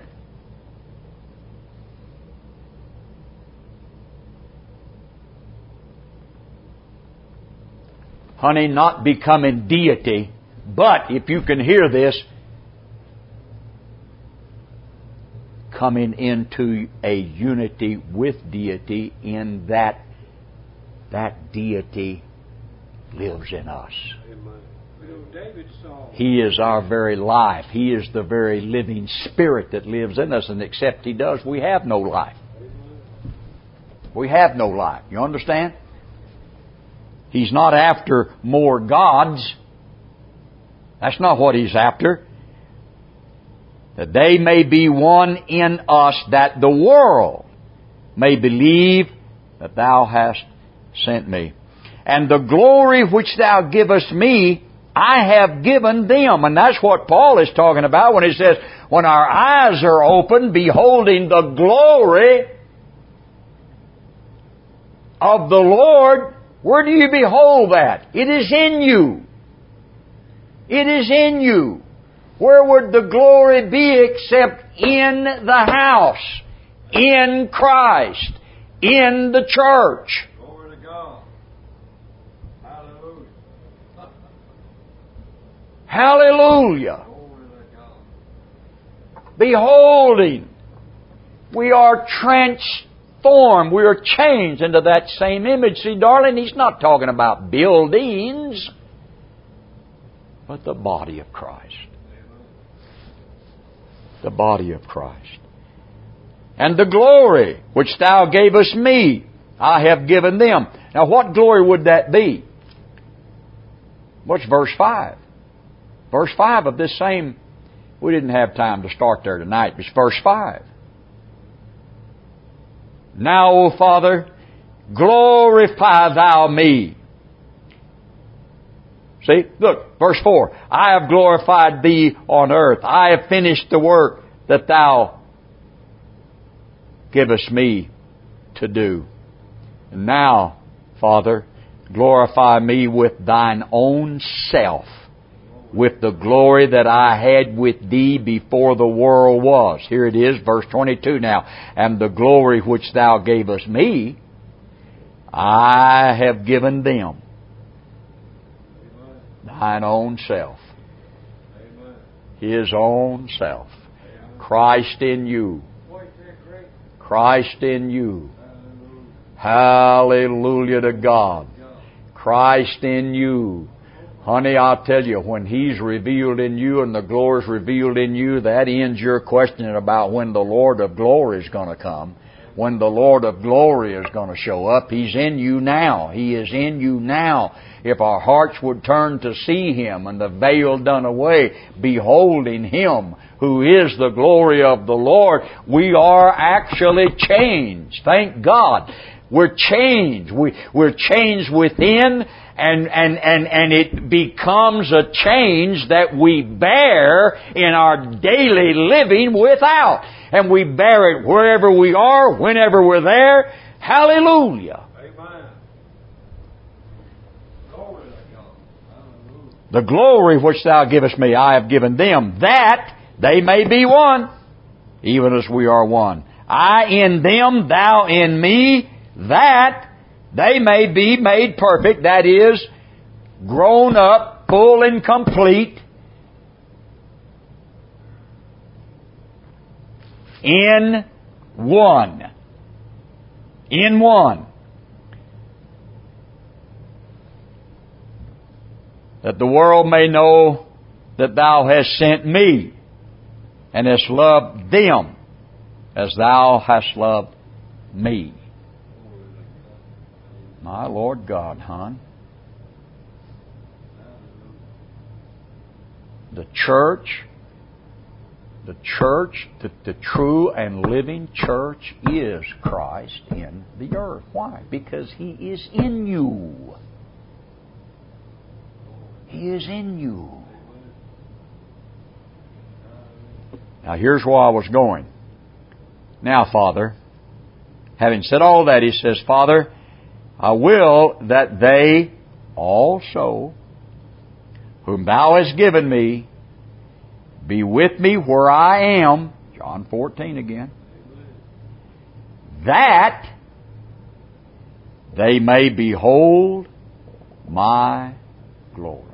Speaker 1: Honey, not becoming deity, but, if you can hear this, coming into a unity with deity in that deity lives in us.
Speaker 2: Amen.
Speaker 3: You know, David saw.
Speaker 1: He is our very life. He is the very living Spirit that lives in us, and except He does, we have no life. We have no life. You understand? He's not after more gods. That's not what He's after. That they may be one in us, that the world may believe that Thou hast sent me. And the glory which Thou givest me, I have given them. And that's what Paul is talking about when he says, when our eyes are open, beholding the glory of the Lord. Where do you behold that? It is in you. It is in you. Where would the glory be except in the house, in Christ, in the church?
Speaker 2: Glory to God. Hallelujah.
Speaker 1: Hallelujah.
Speaker 2: Glory to God.
Speaker 1: Beholding. We are transformed. We are changed into that same image. See, darling, He's not talking about buildings, but the body of Christ. The body of Christ. And the glory which Thou gavest me, I have given them. Now, what glory would that be? What's verse 5? Verse 5 of this same, we didn't have time to start there tonight, but it's verse 5. Now, O Father, glorify Thou me. See, look, verse 4. I have glorified Thee on earth. I have finished the work that Thou givest me to do. And now, Father, glorify me with Thine own self, with the glory that I had with Thee before the world was. Here it is, verse 22 now. And the glory which Thou gavest me, I have given them. Thine own self.
Speaker 2: Amen.
Speaker 1: His own self. Christ in you.
Speaker 3: Boy, they're great.
Speaker 1: Christ in you.
Speaker 2: Hallelujah.
Speaker 1: Hallelujah to God. Christ in you. Honey, I'll tell you, when He's revealed in you and the glory is revealed in you, that ends your questioning about when the Lord of glory is going to come. When the Lord of glory is going to show up. He's in you now. He is in you now. If our hearts would turn to see Him and the veil done away, beholding Him who is the glory of the Lord, we are actually changed. Thank God. We're changed. We're changed within, and it becomes a change that we bear in our daily living without. And we bear it wherever we are, whenever we're there. Hallelujah.
Speaker 2: Amen. Glory to God. Hallelujah.
Speaker 1: The glory which Thou givest me, I have given them, that they may be one, even as we are one. I in them, Thou in me, that they may be made perfect, that is, grown up, full and complete, in one. In one. That the world may know that Thou hast sent me. and hast loved them as Thou hast loved me. My Lord God, hon. The church, the true and living church is Christ in the earth. Why? Because He is in you. He is in you. Now here's where I was going. Now, Father, having said all that, He says, Father, I will that they also, whom Thou hast given me, be with me where I am, John 14 again, that they may behold my glory.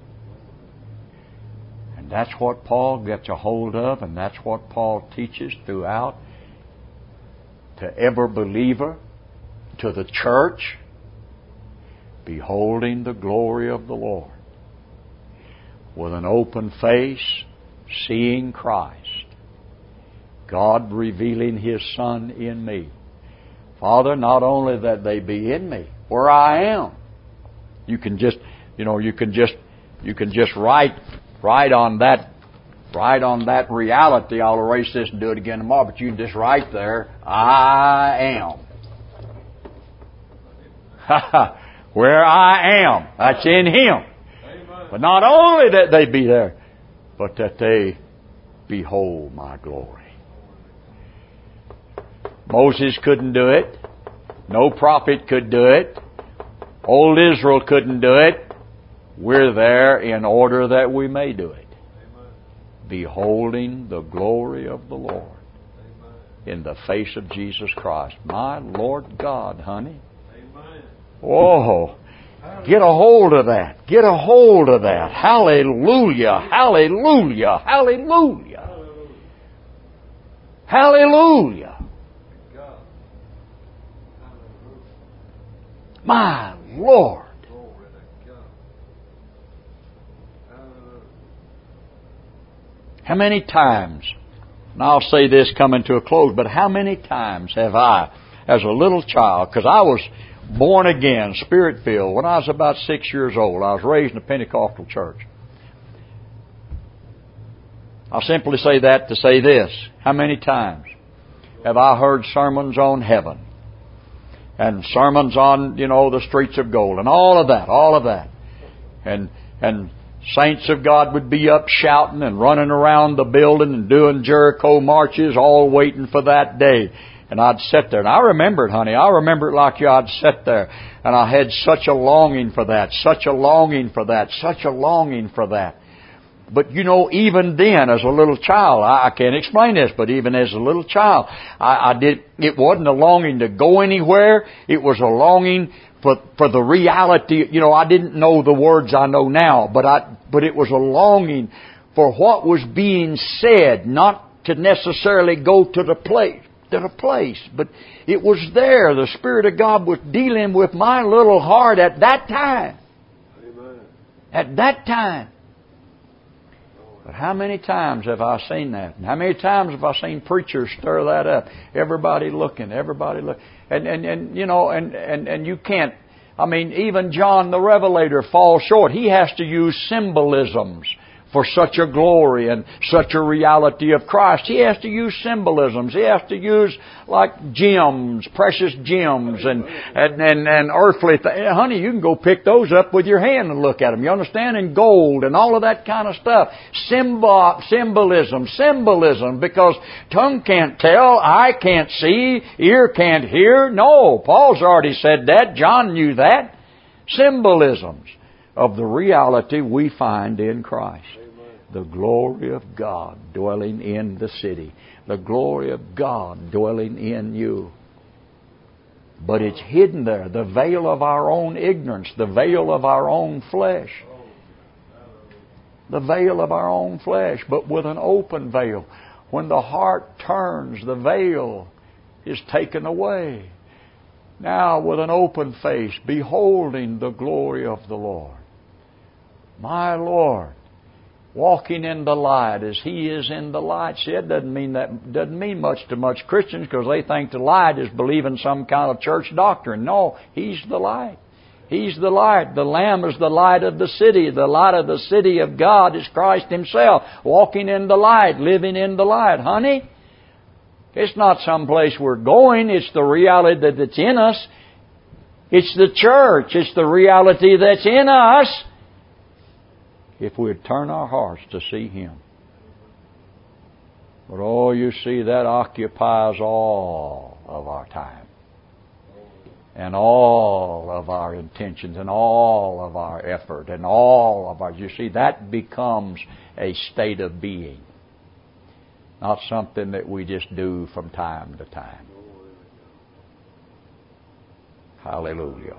Speaker 1: And that's what Paul gets a hold of, and that's what Paul teaches throughout to every believer, to the church, beholding the glory of the Lord. With an open face, seeing Christ. God revealing His Son in me. Father, not only that they be in me, where I am. You can just write on that reality. I'll erase this and do it again tomorrow, but you can just write there, I am. Where I am. That's in Him. But not only that they be there, but that they behold my glory. Moses couldn't do it. No prophet could do it. Old Israel couldn't do it. We're there in order that we may do it. Beholding the glory of the Lord in the face of Jesus Christ. My Lord God, honey. Oh, get a hold of that. Get a hold of that. Hallelujah. Hallelujah. Hallelujah. Hallelujah. My Lord. How many times, and I'll say this coming to a close, but how many times have I, as a little child, because I was born again, Spirit-filled, when I was about 6 years old. I was raised in a Pentecostal church. I'll simply say that to say this. How many times have I heard sermons on heaven? And sermons on, the streets of gold and all of that. And saints of God would be up shouting and running around the building and doing Jericho marches, all waiting for that day. And I'd sit there. And I remember it, honey. I remember it like you. I'd sit there. And I had such a longing for that. Such a longing for that. Such a longing for that. But even then, as a little child, I can't explain this, but even as a little child, it wasn't a longing to go anywhere. It was a longing for the reality. I didn't know the words I know now, but it was a longing for what was being said, not to necessarily go to the place, but it was there. The Spirit of God was dealing with my little heart at that time. Amen. At that time. But how many times have I seen that? And how many times have I seen preachers stir that up? Everybody looking. And you can't. I mean, even John the Revelator falls short. He has to use symbolisms for such a glory and such a reality of Christ. He has to use symbolisms. He has to use like gems, precious gems and earthly things. Honey, you can go pick those up with your hand and look at them. You understand? And gold and all of that kind of stuff. Symbolism, because tongue can't tell, eye can't see, ear can't hear. No, Paul's already said that. John knew that. Symbolisms of the reality we find in Christ. Amen. The glory of God dwelling in the city. The glory of God dwelling in you. But it's hidden there. The veil of our own ignorance. The veil of our own flesh. The veil of our own flesh. But with an open veil. When the heart turns, the veil is taken away. Now with an open face, beholding the glory of the Lord. My Lord, Walking in the light as He is in the light. See, it doesn't mean much to much Christians because they think the light is believing some kind of church doctrine. No, He's the light. He's the light. The Lamb is the light of the city. The light of the city of God is Christ Himself. Walking in the light, living in the light. Honey, it's not someplace we're going. It's the reality that's in us. It's the church. It's the reality that's in us. If we'd turn our hearts to see Him. But oh, you see, that occupies all of our time. And all of our intentions and all of our effort and all of our... You see, that becomes a state of being. Not something that we just do from time to time. Hallelujah.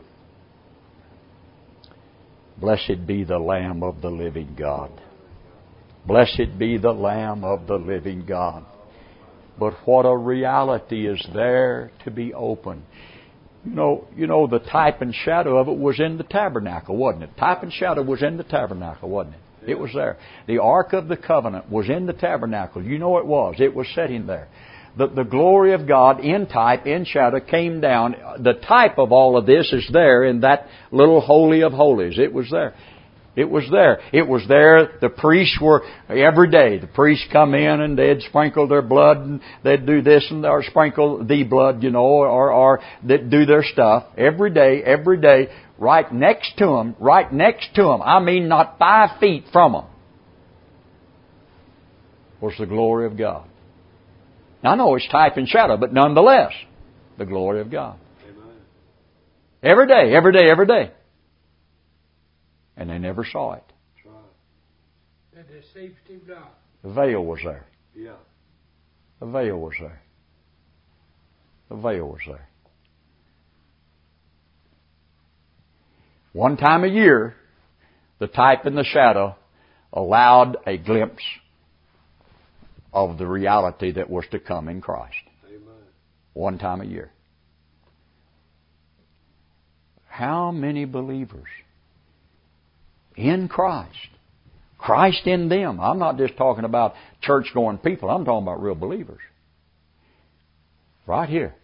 Speaker 1: Blessed be the Lamb of the living God. Blessed be the Lamb of the living God. But what a reality is there to be opened. You know, the type and shadow of it was in the tabernacle, wasn't it? Type and shadow was in the tabernacle, wasn't it? It was there. The Ark of the Covenant was in the tabernacle. You know it was. It was sitting there. The glory of God in type, in shadow, came down. The type of all of this is there in that little Holy of Holies. It was there. It was there. It was there. The priests were, every day, the priests come in and they'd sprinkle their blood and they'd do this and or sprinkle the blood, or they'd do their stuff. Every day, right next to them. I mean, not 5 feet from them was the glory of God. Now, I know it's type and shadow, but nonetheless, the glory of God.
Speaker 2: Amen.
Speaker 1: Every day. And they never saw it.
Speaker 2: That's right.
Speaker 3: It deceived him not.
Speaker 1: The veil was there.
Speaker 2: Yeah.
Speaker 1: The veil was there. The veil was there. One time a year, the type and the shadow allowed a glimpse of the reality that was to come in Christ.
Speaker 2: Amen.
Speaker 1: One time a year. How many believers in Christ? Christ in them. I'm not just talking about church-going people. I'm talking about real believers. Right here.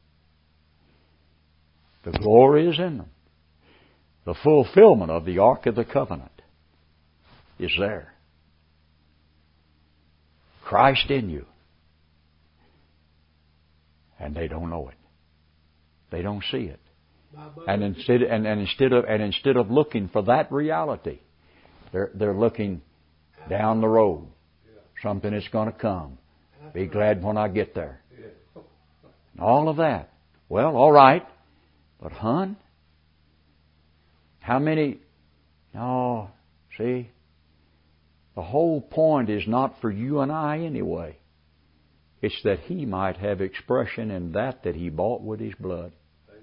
Speaker 1: The glory is in them. The fulfillment of the Ark of the Covenant is there. Christ in you. And they don't know it. They don't see it. And instead of looking for that reality, they're looking down the road. Something that's going to come. Be glad when I get there. All of that. Well, all right. But, hon, how many... Oh, see... The whole point is not for you and I anyway. It's that He might have expression in that He bought with His blood.
Speaker 2: Amen.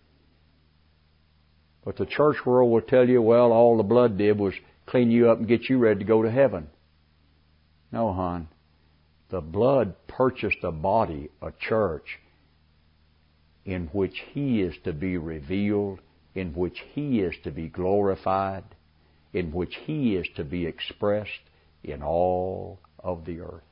Speaker 1: But the church world will tell you, well, all the blood did was clean you up and get you ready to go to heaven. No, hon. The blood purchased a body, a church, in which He is to be revealed, in which He is to be glorified, in which He is to be expressed in all of the earth.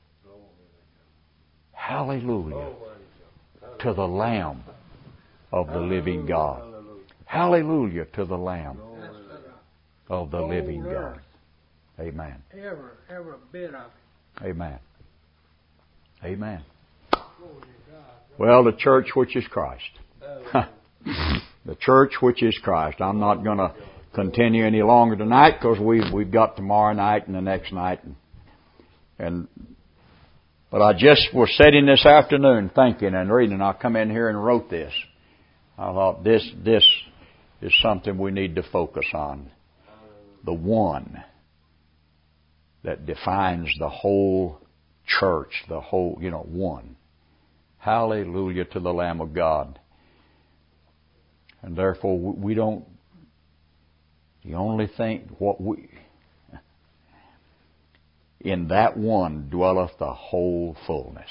Speaker 1: Hallelujah to the Lamb of the living God. Hallelujah to the Lamb of the living God. Amen.
Speaker 3: Every bit of it.
Speaker 1: Amen. Amen. Well, the church which is Christ. The church which is Christ. I'm not going to continue any longer tonight because we've got tomorrow night and the next night. But I just was sitting this afternoon thinking and reading. I come in here and wrote this. I thought this is something we need to focus on. The one that defines the whole church, the whole, one. Hallelujah to the Lamb of God. And therefore we don't, the only thing, in that one dwelleth the whole fullness.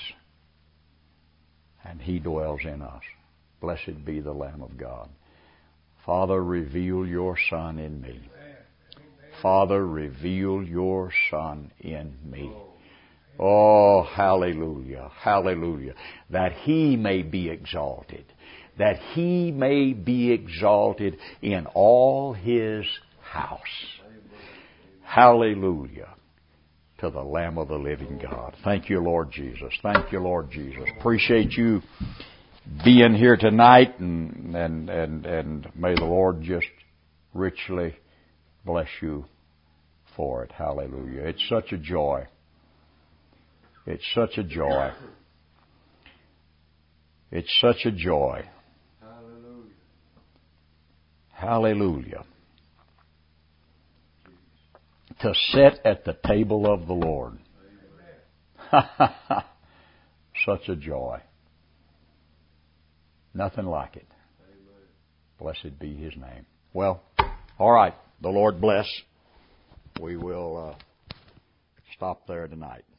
Speaker 1: And He dwells in us. Blessed be the Lamb of God. Father, reveal Your Son in me. Father, reveal your Son in me. Oh, hallelujah, hallelujah. That He may be exalted. That He may be exalted in all His house. Hallelujah to the Lamb of the living God. Thank you, Lord Jesus. Thank you, Lord Jesus. Appreciate you being here tonight, and may the Lord just richly bless you for it. Hallelujah. It's such a joy. It's such a joy. It's such a joy.
Speaker 2: Hallelujah.
Speaker 1: Hallelujah. To sit at the table of the Lord. Such a joy. Nothing like it.
Speaker 2: Amen.
Speaker 1: Blessed be His name. Well, all right. The Lord bless. We will stop there tonight.